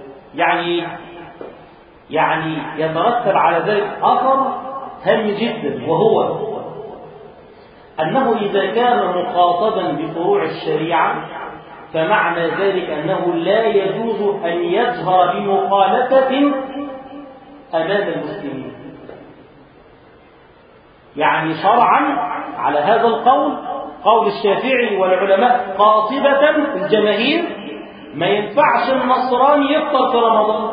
يعني يترتب على ذلك اثر هام جدا، وهو انه اذا كان مخاطبا بفروع الشريعه فمعنى ذلك انه لا يجوز ان يجهر بمخالفه امام المسلمين. يعني شرعا على هذا القول، قول الشافعي والعلماء قاطبه الجماهير، ما ينفعش النصراني يفطر في رمضان،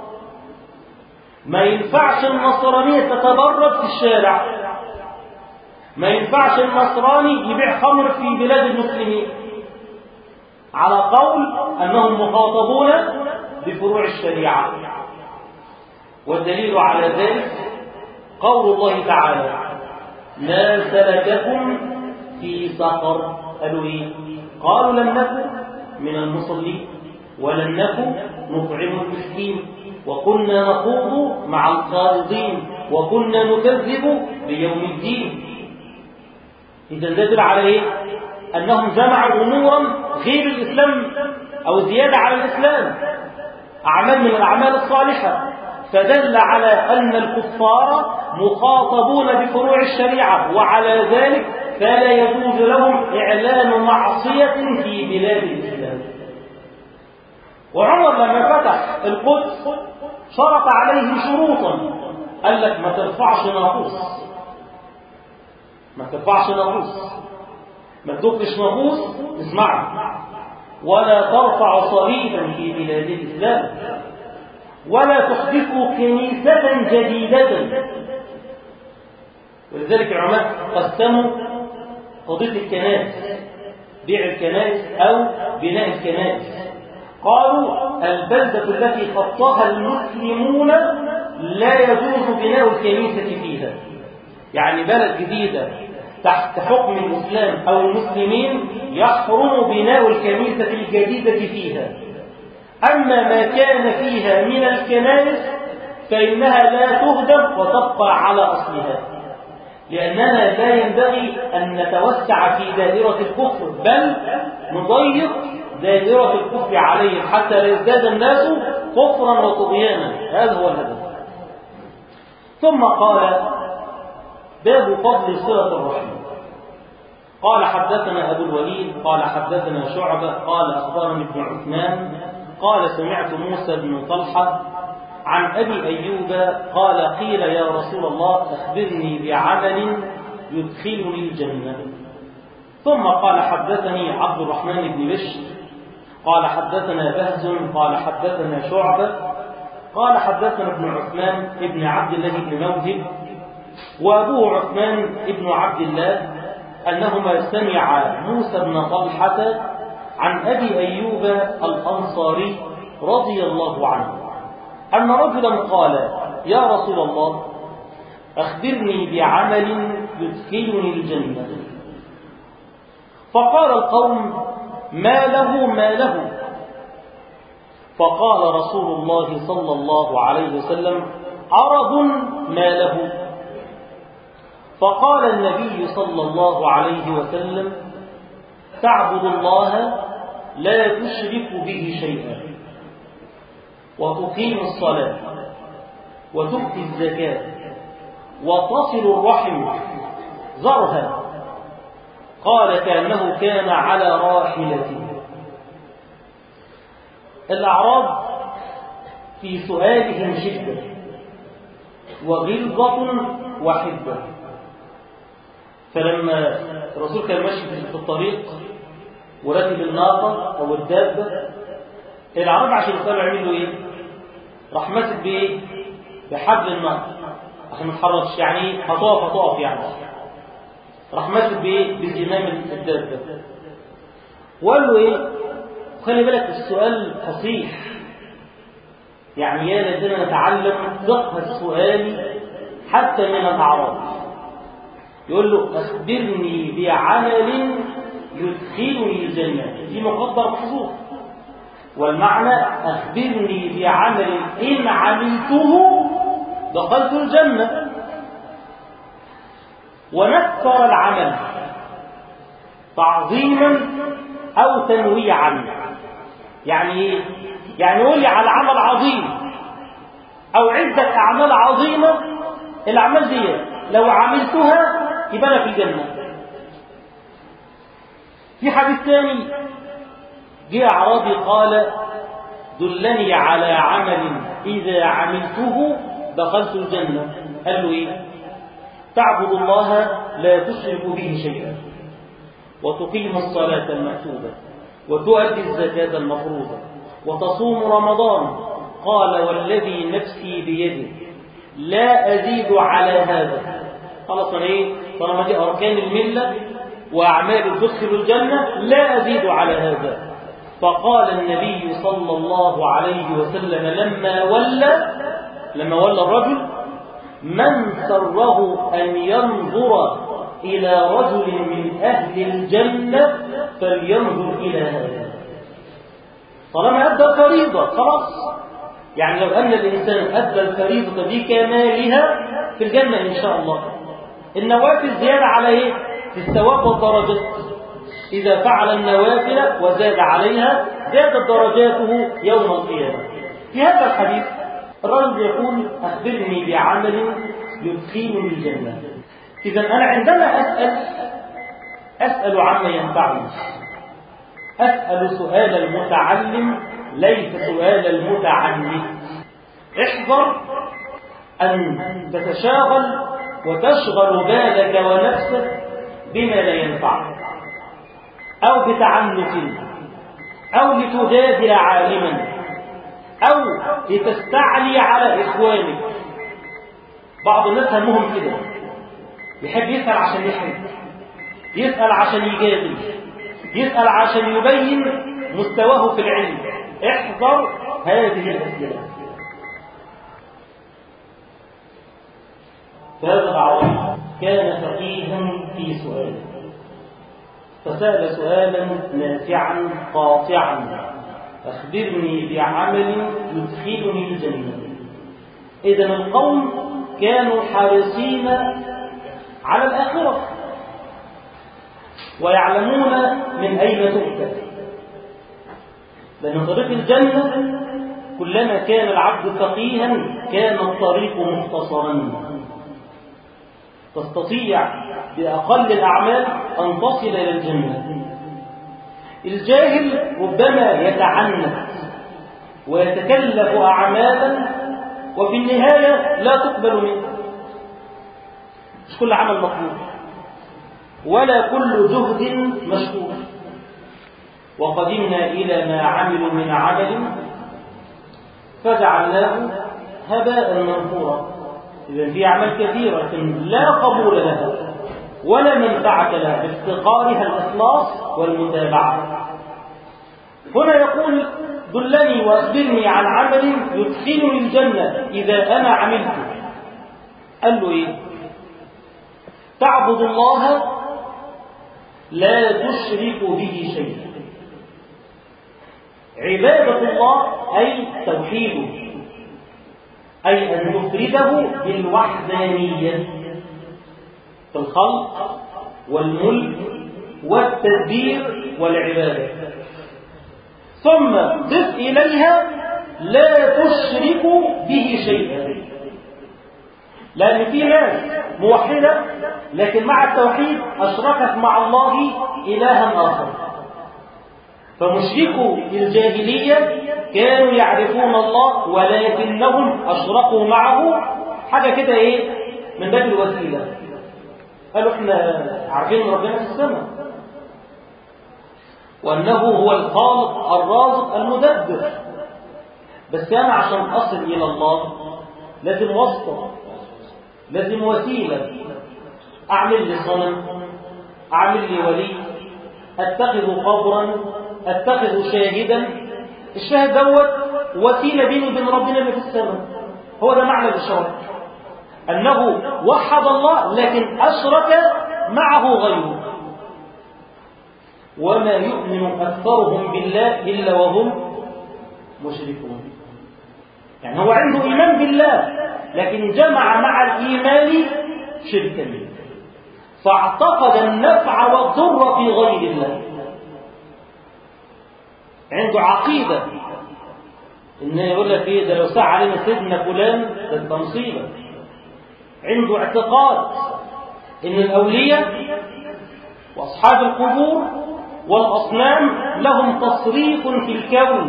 ما ينفعش النصرانية تتبرد في الشارع، ما ينفعش النصراني يبيع خمر في بلاد المسلمين، على قول أنهم مخاطبون بفروع الشريعة. والدليل على ذلك قول الله تعالى: ما سلككم في سقر؟ قالوا إيه؟ قالوا لم نكن من المصلين ولم نكن نطعم المسكين وكنا نخوض مع الخائضين وكنا نكذب بيوم الدين. إذا دل على إيه؟ أنهم جمعوا أمورا غير الإسلام أو زيادة على الإسلام، أعمال من الأعمال الصالحة، فدل على أن الكفار مخاطبون بفروع الشريعة، وعلى ذلك فلا يجوز لهم إعلان معصية في بلاد الإسلام. وعمر لما فتح القدس شرط عليه شروطا، قال لك ما ترفعش ناقوس، ما ترفعش ناقوس، ما تدقش ناقوس اسمعه، ولا ترفع صليبا في بلاد الإسلام، ولا تحدثوا كنيسة جديدة. ولذلك العلماء قسموا قضية الكنائس، بيع الكنائس أو بناء الكنائس. قالوا البلدة التي خطاها المسلمون لا يجوز بناء الكنيسة فيها، يعني بلد جديدة تحت حكم الإسلام أو المسلمين يحرم بناء الكنيسة الجديدة فيها. أما ما كان فيها من الكنائس فإنها لا تهدم وتبقى على أصلها، لأننا لا ينبغي أن نتوسع في دائرة الكفر، بل نضيق دائرة الكفر عليهم حتى لا يزداد الناس كفرا وطغيانا. هذا هو الهدف. ثم قال: باب فضل صلة الرحم. قال: حدثنا أبو الوليد قال حدثنا شعبة قال أخبرني ابن عثمان قال سمعت موسى بن طلحة عن أبي أيوب قال: قيل يا رسول الله أخبرني بعمل يدخلني الجنة. ثم قال حدثني عبد الرحمن بن بشر قال حدثنا بهز قال حدثنا شعبة قال حدثنا ابن عثمان ابن عبد الله بن موهب وأبوه عثمان ابن عبد الله أنهما سمع موسى بن طلحة عن أبي أيوب الأنصاري رضي الله عنه أن رجلا قال يا رسول الله أخبرني بعمل يدخلني الجنة. فقال القوم ما له. فقال رسول الله صلى الله عليه وسلم عرض ما له. فقال النبي صلى الله عليه وسلم تعبد الله لا تشرك به شيئا وتقيم الصلاة وتؤتي الزكاة وتصل الرحم زرها. قال كأنه كان على راحلته. الأعراب في سؤالهم شدة وغلظة وحدة. فلما الرسول كان ماشي في الطريق وركب الناقة أو الدابة، الأعراب عشان يسألوا يعملوا إيه؟ راح ماسك بإيه؟ بحبل الناقة عشان ما تتحركش، يعني هتقف يعني. راح ماسك بإيه؟ بزمام الدابة. وقال له إيه؟ خلي بالك السؤال فصيح، يعني يا لازلنا نتعلم فقه السؤال حتى من الأعراب. يقول له أخبرني بعمل يدخلني الجنة، دي مقدر محظوظ، والمعنى أخبرني بعمل إن عملته دخلت الجنة. ونكر العمل تعظيما أو تنويعا. يعني إيه؟ يعني يقول لي على عمل عظيم أو عدة أعمال عظيمة، الأعمال دي لو عملتها يبقى أنا في الجنة. في حديث ثاني جاء أعرابي قال دلني على عمل إذا عملته دخلت الجنة. قال له إيه؟ تعبد الله لا تشرك به شيئا وتقيم الصلاة المكتوبة وتؤدي الزكاة المفروضة وتصوم رمضان. قال والذي نفسي بيده لا أزيد على هذا. خلاص أنا إيه؟ طالما دي أركان الملة وأعمال تدخل الجنة لا أزيد على هذا. فقال النبي صلى الله عليه وسلم لما ولى الرجل من سره أن ينظر إلى رجل من أهل الجنة فلينظر إلى هذا. طالما أدى الفريضة خلاص، يعني لو أن الإنسان أدى الفريضة بكمالها في الجنة إن شاء الله. النوافل زيادة على إيه؟ في الثواب والدرجات. إذا فعل النوافل وزاد عليها زادت درجاته يوم القيامة. في هذا الحديث الرجل يقول أخبرني بعمل يدخلني الجنة. إذا أنا عندما أسأل عما ينفعني، أسأل سؤال المتعلم ليس سؤال المتعلم. احذر أن تتشاغل وتشغل بالك ونفسك بما لا ينفعك، أو بتعنت، أو لتجادل عالما، أو لتستعلي على إخوانك. بعض الناس همهم كده، يحب يسأل عشان يحب، يسأل عشان يجادل، يسأل عشان يبين مستواه في العلم. احذر هذه الأسئلة. فهذا الأعرابي كان فقيها في سؤاله، فسأل سؤالا نافعا قاطعا أخبرني بعمل يدخلني الجنة. إذن القوم كانوا حريصين على الآخرة ويعلمون من أين تؤتى، لأن طريق الجنة كلما كان العبد فقيها كان الطريق مختصرا، تستطيع بأقل الأعمال أن تصل إلى الجنة. الجاهل ربما يتعنت ويتكلف أعمالا وفي النهاية لا تقبل منه. مش كل عمل مقبول. ولا كل جهد مشكور. وقدمنا إلى ما عملوا من عمل فجعلناه هباء منثورا. إذن في أعمال كثيرة لكن لا قبول لها ولا منفعة لها بافتقارها الإخلاص والمتابعة. هنا يقول دلني وأخبرني عن عمل يدخلني الجنة إذا أنا عملته. قال له إيه؟ تعبد الله لا تشرك به شيئا. عبادة الله أي توحيده، أي أن يفرده بالوحدانية في الخلق والملك والتدبير والعبادة. ثم ضف إليها لا تشرك به شيئا، لأن في ناس موحدة لكن مع التوحيد أشركت مع الله إلها آخر. فمشركو الجاهلية كانوا يعرفون الله ولكنهم أشركوا معه حاجة كده إيه من باب الوسيلة. قالوا إحنا عارفين ربنا في السماء وأنه هو الخالق الرازق المدبر، بس أنا عشان أصل إلى الله لازم واسطة، لازم وسيلة. أعمل لي صنم، أعمل لي ولي، أتخذ قبرا، أتخذ شاهدا. الشاهد دوت وسيلة بيني وبين ربنا اللي في السماء. هو ده معنى الإشراك، أنه وحد الله لكن أشرك معه غيره. وما يؤمن أكثرهم بالله إلا وهم مشركون. يعني هو عنده إيمان بالله لكن جمع مع الإيمان شركا، فاعتقد النفع والضر في غير الله. عنده عقيدة إن يقول لك إيه ده لو ساعة علينا سيدنا فلان ده مصيبة. عنده اعتقاد إن الأولياء وأصحاب القبور والأصنام لهم تصريف في الكون،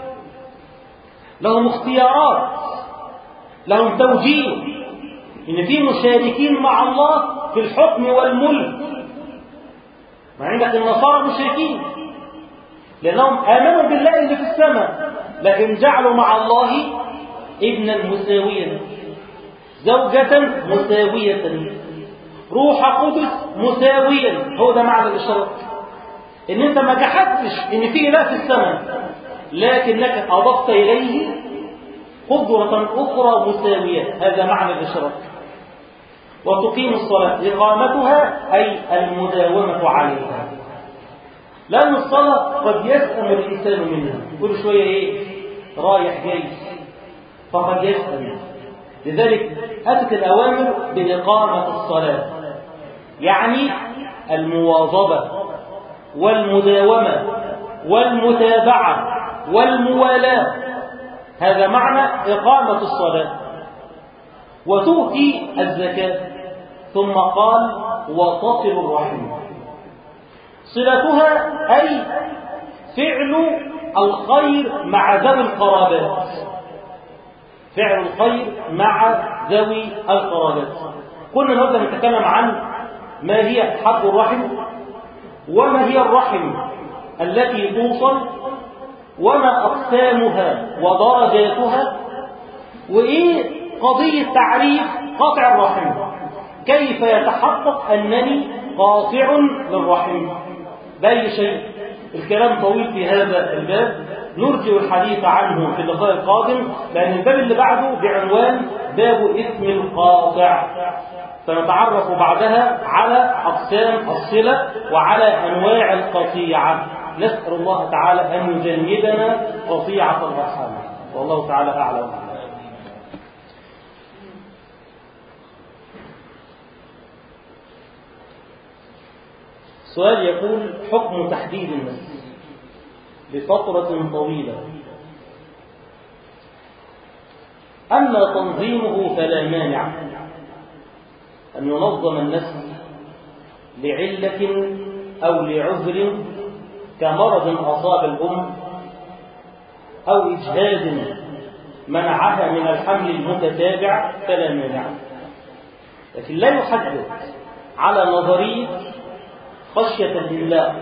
لهم اختيارات، لهم توجيه، إن في مشاركين مع الله في الحكم والملك. ما عندك النصارى مشركين لأنهم آمنوا بالله اللي في السماء لكن جعلوا مع الله ابنا مساويا، زوجة مساوية، روح قدس مساويا. هو ده معنى الإشراك، إن أنت ما جحدتش إن في إله في السماء لكنك أضفت إليه قدرة أخرى مساوية. هذا معنى الإشراك. وتقيم الصلاة إقامتها أي المداومة عليها، لأن الصلاة قد يسأم الإنسان منها كل شوية إيه رايح جاي، فقد يسأم. لذلك أتت الأوامر بإقامة الصلاة، يعني المواظبة والمداومة والمتابعة والموالاة. هذا معنى إقامة الصلاة. وتؤتي الزكاة. ثم قال وتصل الرحم. صلتها أي فعل الخير مع ذوي القرابات، فعل الخير مع ذوي القرابات. كنا نبدأ نتكلم عن ما هي حق الرحم، وما هي الرحم التي توصل، وما أقسامها ودرجاتها، وإيه قضية تعريف قطع الرحم، كيف يتحقق أنني قاطع للرحم بأي شيء. الكلام طويل في هذا الباب، نرجع الحديث عنه في اللقاء القادم، لأن الباب اللي بعده بعنوان باب اسم القاطع، سنتعرف بعدها على أقسام الصلة وعلى أنواع القطيعة. نسأل الله تعالى أن يجنبنا قطيعة الأرحام، والله تعالى أعلم. سؤال يقول حكم تحديد النسل لفترة طويلة، أما تنظيمه فلا مانع أن ينظم النسل لعلة أو لعذر كمرض أصاب الأم أو إجهاد منعها من الحمل المتتابع فلا مانع، لكن لا يحدد على نظرية خشية لله.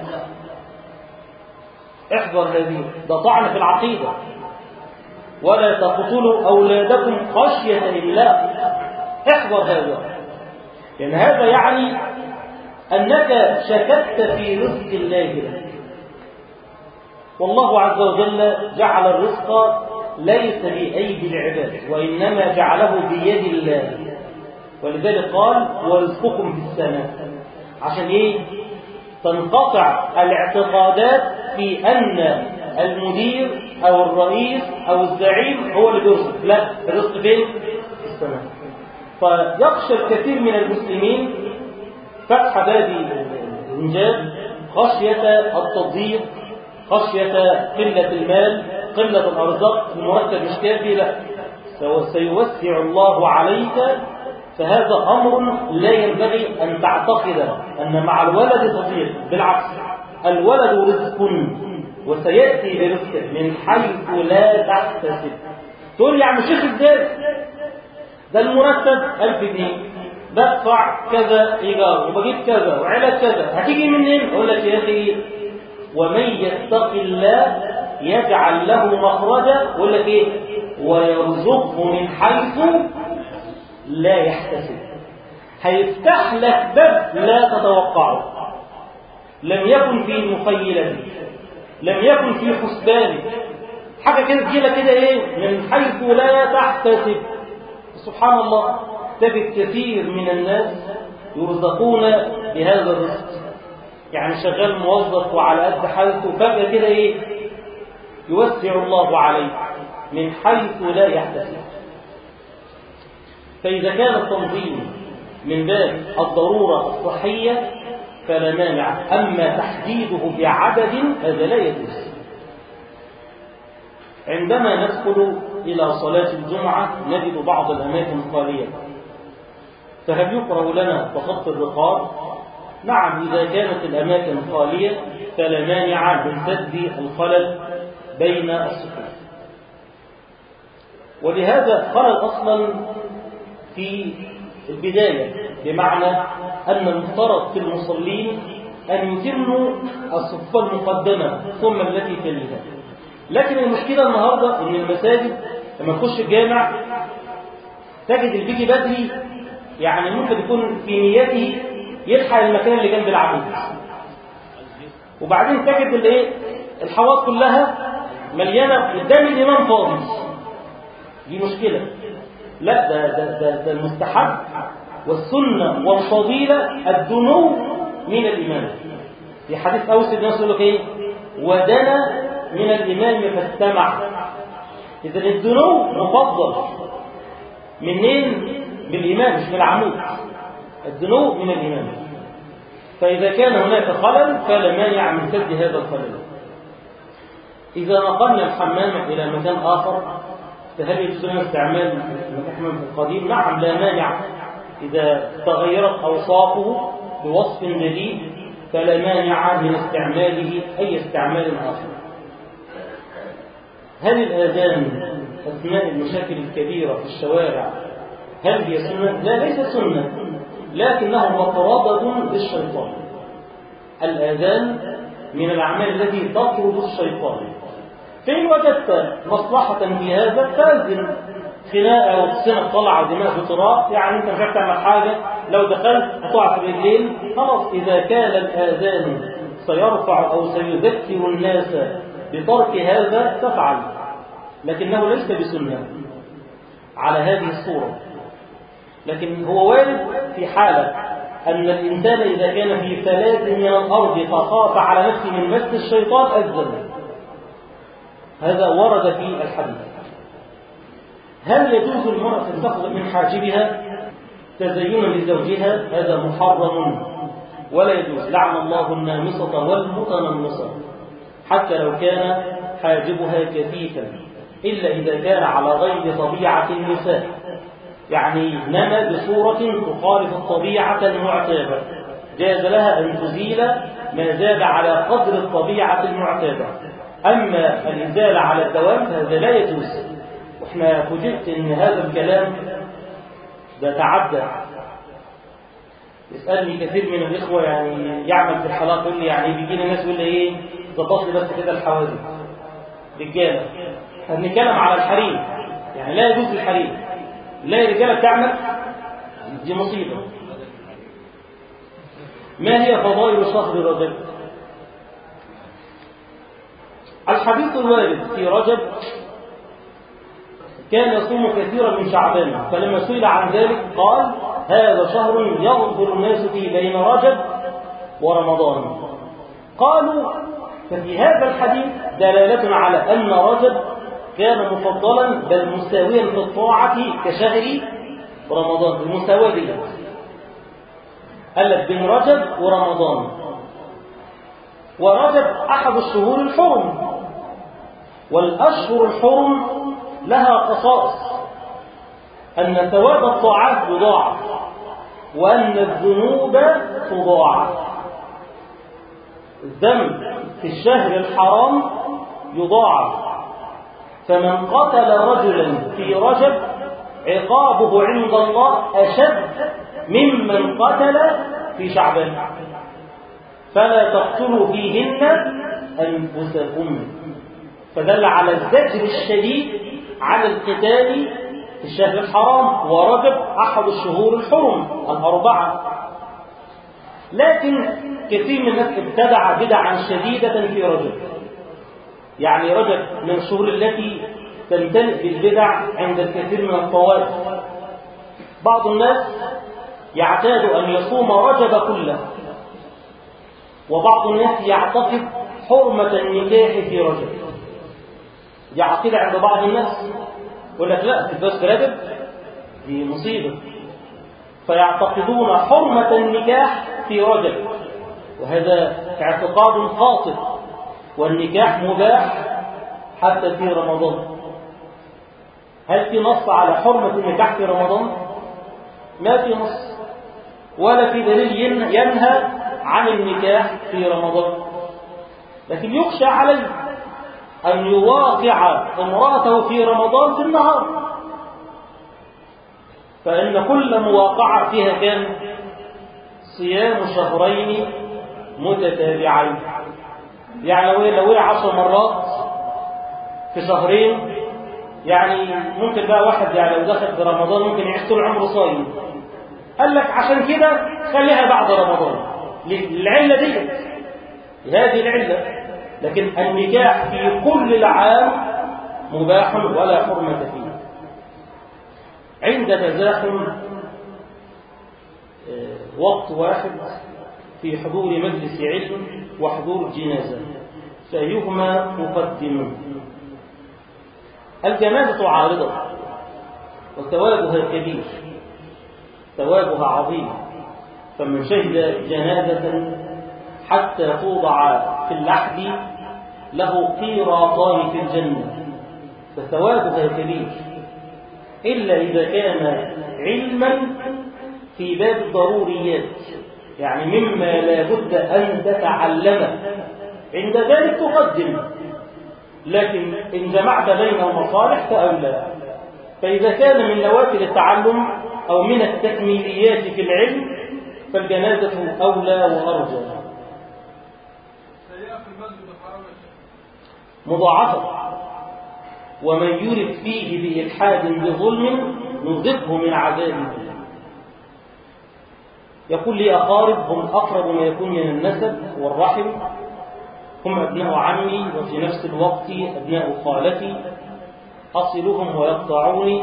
احذر هذه، ده طعن في العقيدة. ولا تقتلوا أولادكم خشية لله، احذر هذا، لأن هذا يعني أنك شككت في رزق الله لك. والله عز وجل جعل الرزق ليس بأيدي العباد، وإنما جعله بيد الله. ولذلك قال ورزقكم في السماء. عشان إيه؟ تنقطع الاعتقادات في أن المدير أو الرئيس أو الزعيم هو اللي بيرزق. لا، الرزق فين؟ في السماء. فيخشى الكثير من المسلمين فتح باب الإنجاب خشية التضييق، خشية قلة المال، قلة الأرزاق، المرتب مش كافي. لا، سيوسع الله عليك. فهذا أمر لا ينبغي أن تعتقد أن مع الولد تضييق، بالعكس، الولد رزق وسيأتي برزقك من حيث لا تحتسب. تقول يا عم شيخ ازاي؟ ده المرتب 1000 جنيه، بدفع كذا إيجار وبجيب كذا وعلاج كذا، هتيجي منين؟ أقول لك يا أخي ومن يتق الله يجعل له مخرجا. أقول لك إيه؟ ويرزقه من حيث لا يحتسب. هيفتح لك باب لا تتوقعه، لم يكن في مخيلتك، لم يكن في حسبانك، حاجة كده تجيلك كده إيه؟ من حيث لا تحتسب. سبحان الله، تجد كثير من الناس يرزقون بهذا الرزق. يعني شغال موظف وعلى قد حالته، فجأة كده إيه؟ يوسع الله عليه من حيث لا يحتسب. فإذا كان التنظيم من باب الضرورة الصحية فلا مانع، أما تحديده بعدد هذا لا يجوز. عندما ندخل إلى صلاة الجمعة نجد بعض الأماكن خالية، فهل يكره لنا تخطي الرقاب؟ نعم، إذا كانت الأماكن خالية فلا مانع من سد الخلل بين الصفوف. ولهذا خلل أصلا في البداية، بمعنى أن المفترض في المصلين أن يتموا الصف المقدمة ثم التي تليها. لكن المشكلة النهاردة أن المساجد لما تخش الجامع تجد اللي بيجي بدري يعني ممكن يكون في نيته يلحق المكان اللي جنب العمود، وبعدين تجد اللي الحوائط كلها مليانة قدام الإمام فاضي. دي مشكلة. لا، ده المستحب والسنة والفضيلة الدنو من الإمام. في حديث أوس الناس يقول لك إيه؟ ودنا من الإمام فاستمع. إذن الدنو مفضل منين؟ من الإمام مش من العمود. الدنو من الإمام. فإذا كان هناك خلل فلا مانع من سد هذا الخلل. إذا نقلنا الحمام إلى مكان آخر فهل يجوز لنا استعمال الحمام القديم؟ نعم، لا مانع. إذا تغيرت أوصافه بوصف جديد فلا مانع من استعماله أي استعمال آخر. هل الآذان أثناء المشاكل الكبيرة في الشوارع هل هي سنة؟ لا، ليس سنة، لكنه مطرد للشيطان. الآذان من الأعمال التي تطرد الشيطان. فإن وجدت مصلحة في هذا فأذن. خناقة وسنة طلع دماء بطراء، يعني أنت مش عارف تعمل حاجة، لو دخلت هتقع في الرجلين، خلاص. إذا كان الآذان سيرفع أو سيذكر الناس بترك هذا تفعل، لكنه ليس بسنة على هذه الصورة. لكن هو وارد في حالة أن الإنسان إذا كان في فلاة من الأرض فخاف على نفسه من مس الشيطان أذن. هذا ورد في الحديث. هل يجوز المرأة أن تخرج من حاجبها تزينا لزوجها؟ هذا محرم ولا يجوز. لعن الله النامصة والمتنمصة حتى لو كان حاجبها كثيفا، إلا إذا كان على غير طبيعة النساء، يعني نما بصورة تخالف الطبيعة المعتادة، جاز لها أن تزيل ما زاد على قدر الطبيعة المعتادة. أما الإزالة على الدوام فهذا لا يجوز. وإحنا فوجئت أن هذا الكلام ده تعدى يسألني كثير من الإخوة يعني يعمل في الحلاق يقول لي يعني بيجينا ناس يقول لي إيه ظبط لي بس كده الحواجب رجالة. هنتكلم على الحريم، يعني لا يجوز الحريم، لا الرجالة تعمل، دي مصيبة. ما هي فضائل شهر رجب؟ الحديث الوارد في رجب كان يصوم كثيرا من شعبان، فلما سئل عن ذلك قال هذا شهر يغفر الناس فيه بين رجب ورمضان. قالوا ففي هذا الحديث دلالة على أن رجب كان مفضلا بل مساويا في الطاعة كشهر رمضان، المساواة دي قال لك بين رجب ورمضان. ورجب أحد الشهور الحرم، والأشهر الحرم لها خصائص، أن ثواب الطاعات يضاعف وأن الذنوب تضاعف. الذنب في الشهر الحرام يضاعف، فمن قتل رجلا في رجب عقابه عند الله أشد ممن قتل في شعبان. فلا تقتلوا فيهن أنفسكم، فدل على الزجر الشديد على القتال في الشهر الحرام، ورجب أحد الشهور الحرم الأربعة. لكن كثير من الناس ابتدع بدعا شديدة في رجب، يعني رجب من الشهور التي تمتلئ بالبدع عند الكثير من الطوائف. بعض الناس يعتاد أن يصوم رجب كله، وبعض الناس يعتقد حرمة النكاح في رجب. دي عقيدة عند بعض الناس، يقول لك لا تتجوز في رجب دي مصيبة، فيعتقدون حرمة النكاح في رجب، وهذا اعتقاد خاطئ، والنكاح مباح حتى في رمضان. هل في نص على حرمة النكاح في رمضان؟ ما في نص، ولا في دليل ينهى عن النكاح في رمضان. لكن يخشى عليه أن يواقع امرأته في رمضان في النهار، فإن كل مواقعة فيها كان صيام شهرين متتابعين. يعني لو 10 مرات في شهرين، يعني ممكن بقى واحد يعني لو دخل في رمضان ممكن يعيش طول عمره صايم. قال لك عشان كده خليها بعد رمضان، للعلة دي، هذه العلة. لكن النكاح في كل العام مباح ولا حرمة فيه. عند تزاحم وقت واحد في حضور مجلس علم وحضور جنازة، فأيهما مقدم؟ الجنازة عارضة وثوابها كبير، ثوابها عظيم، فمن شهد جنازة حتى توضع في اللحد له قيراطان في الجنة، فثوابها كبير، إلا إذا كان علما في باب الضروريات، يعني مما لا بد أن تتعلمه، عند ذلك تقدم. لكن إن جمعت بين المصالح فأولى. فإذا كان من نوافل التعلم أو من التكميليات في العلم فالجنازة أولى وأرجى. مضاعفة، ومن يرد فيه بإلحاد بظلم نذقه من عذابه. يقول لي أقارب هم أقرب ما يكون من النسب والرحم، هم أبناء عمي وفي نفس الوقت أبناء خالتي، أصلهم ويقطعوني،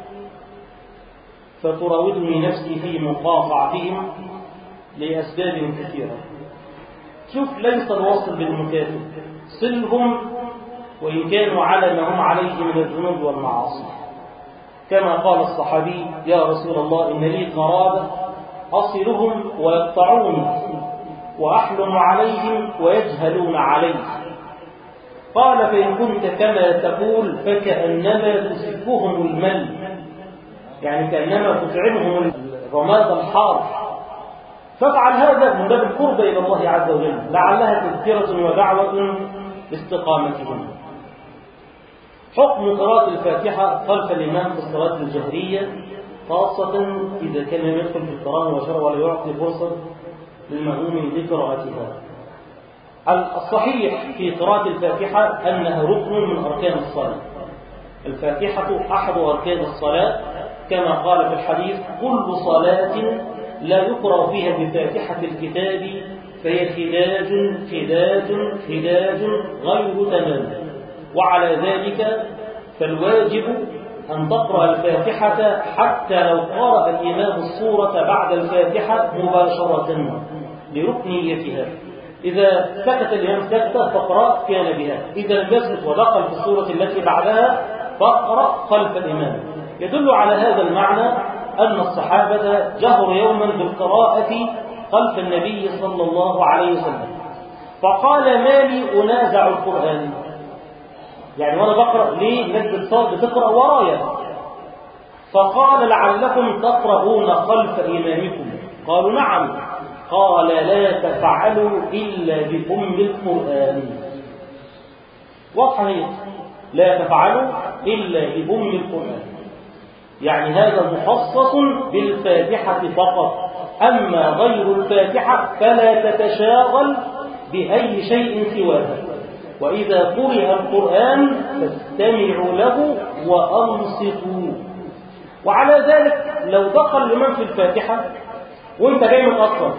فتراودني نفسي في مقاطعتهم لأسباب كثيرة. شوف، ليس الوصل بالمكافئ، صلهم وإن كانوا على ما هم عليه من الذنوب والمعاصي. كما قال الصحابي يا رسول الله إن لي قرابة أصلهم ويقطعوني وأحلم عليهم ويجهلون علي. قال فإن كنت كما تقول فكأنما تسفهم المل، يعني كأنما تطعمهم الرماد الحار، فافعل هذا من باب القرب إلى الله عز وجل، لعلها تذكرة ودعوة باستقامتهم. حكم قراءة الفاتحة خلف الإمام في الصلاة الجهرية خاصة إذا كان لم يدخل في القراءة مباشرة ولا يعطي فرصة للمأموم لقراءتها. الصحيح في قراءة الفاتحة أنها ركن من أركان الصلاة. الفاتحة أحد أركان الصلاة كما قال في الحديث: كل صلاة لا يقرأ فيها بفاتحة الكتاب فهي خداج غير تمام. وعلى ذلك فالواجب أن تقرأ الفاتحة حتى لو قرأ الإمام السورة بعد الفاتحة مباشرة لركنيتها. إذا سكت الإمام سكتة فاقرأ كان بها، إذا لم يسكت ودخل في السورة التي بعدها فاقرأ خلف الإمام. يدل على هذا المعنى أن الصحابة جهروا يوما بالقراءة خلف النبي صلى الله عليه وسلم، فقال: ما لي أنازع القرآن؟ يعني وأنا بقرأ ليه الناس بتقرأ ورايا؟ فقال: لعلكم تقرؤون خلف إمامكم. قالوا: نعم. قال: لا تفعلوا إلا بأم القرآن. واضحة، لا تفعلوا إلا بأم القرآن، يعني هذا مخصص بالفاتحة فقط، أما غير الفاتحة فلا تتشاغل بأي شيء سواها. وإذا قرئ القرآن فاستمعوا له وأنصتوا. وعلى ذلك لو دخل الإمام في الفاتحة وانت جاي متأخر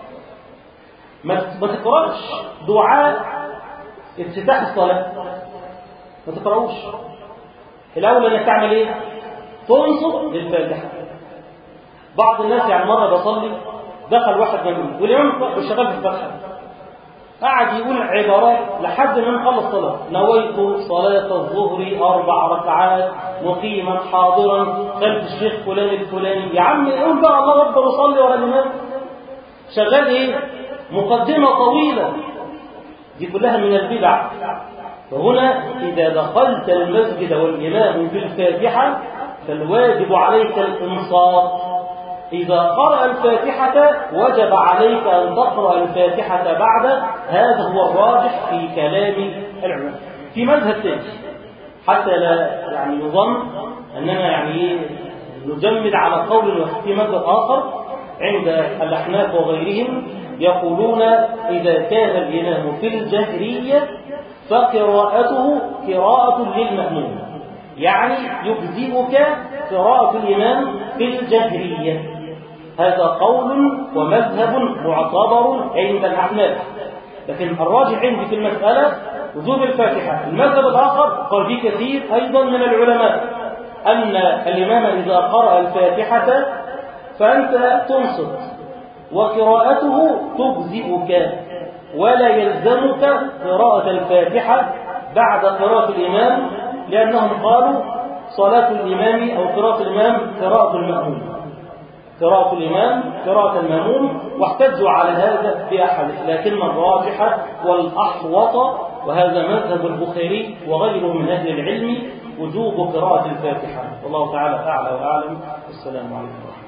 ما تقرأش دعاء افتتاح الصلاة، ما تقرأوش. الأول انك تعمل ايه؟ تنصت للفاتحة. بعض الناس يعني مرة بصلي دخل واحد منهم والإمام شغال في الفاتحة، قعد يقول عبارات لحد ما نخلص صلاة: نويت صلاة الظهر 4 ركعات مقيما حاضرا خلف الشيخ فلان الفلاني. يا عم قول بقى الله أكبر وصلي ورا الإمام. شغال ايه؟ مقدمة طويلة. دي كلها من البدع. فهنا إذا دخلت المسجد والإمام في الفاتحة فالواجب عليك الإنصات. إذا قرأ الفاتحة وجب عليك أن تقرأ الفاتحة بعد. هذا هو الراجح في كلام العلماء. في مذهب ثاني حتى لا يعني يظن أننا يعني نجمد على قول، وفي مذهب آخر عند الأحناف وغيرهم يقولون: إذا كان الإمام في الجهرية فقراءته قراءة للمأموم، يعني يجزئك قراءة الإمام في الجهرية. هذا قول ومذهب معتبر عند الأحناف، لكن الراجح عندي في المسألة وجوب الفاتحة. المذهب الآخر قال فيه كثير أيضا من العلماء أن الإمام إذا قرأ الفاتحة فأنت تنصت وقراءته تجزئك، ولا يلزمك قراءة الفاتحة بعد قراءة الإمام، لأنهم قالوا صلاة الإمام أو قراءة الإمام قراءة المأموم، قراءة الإمام قراءة المأموم، واحتجوا على هذا بأحد. لكن الراجح والأحوط، وهذا مذهب البخاري وغيره من أهل العلم، وجوب قراءة الفاتحة. والله تعالى أعلى وأعلم. السلام عليكم.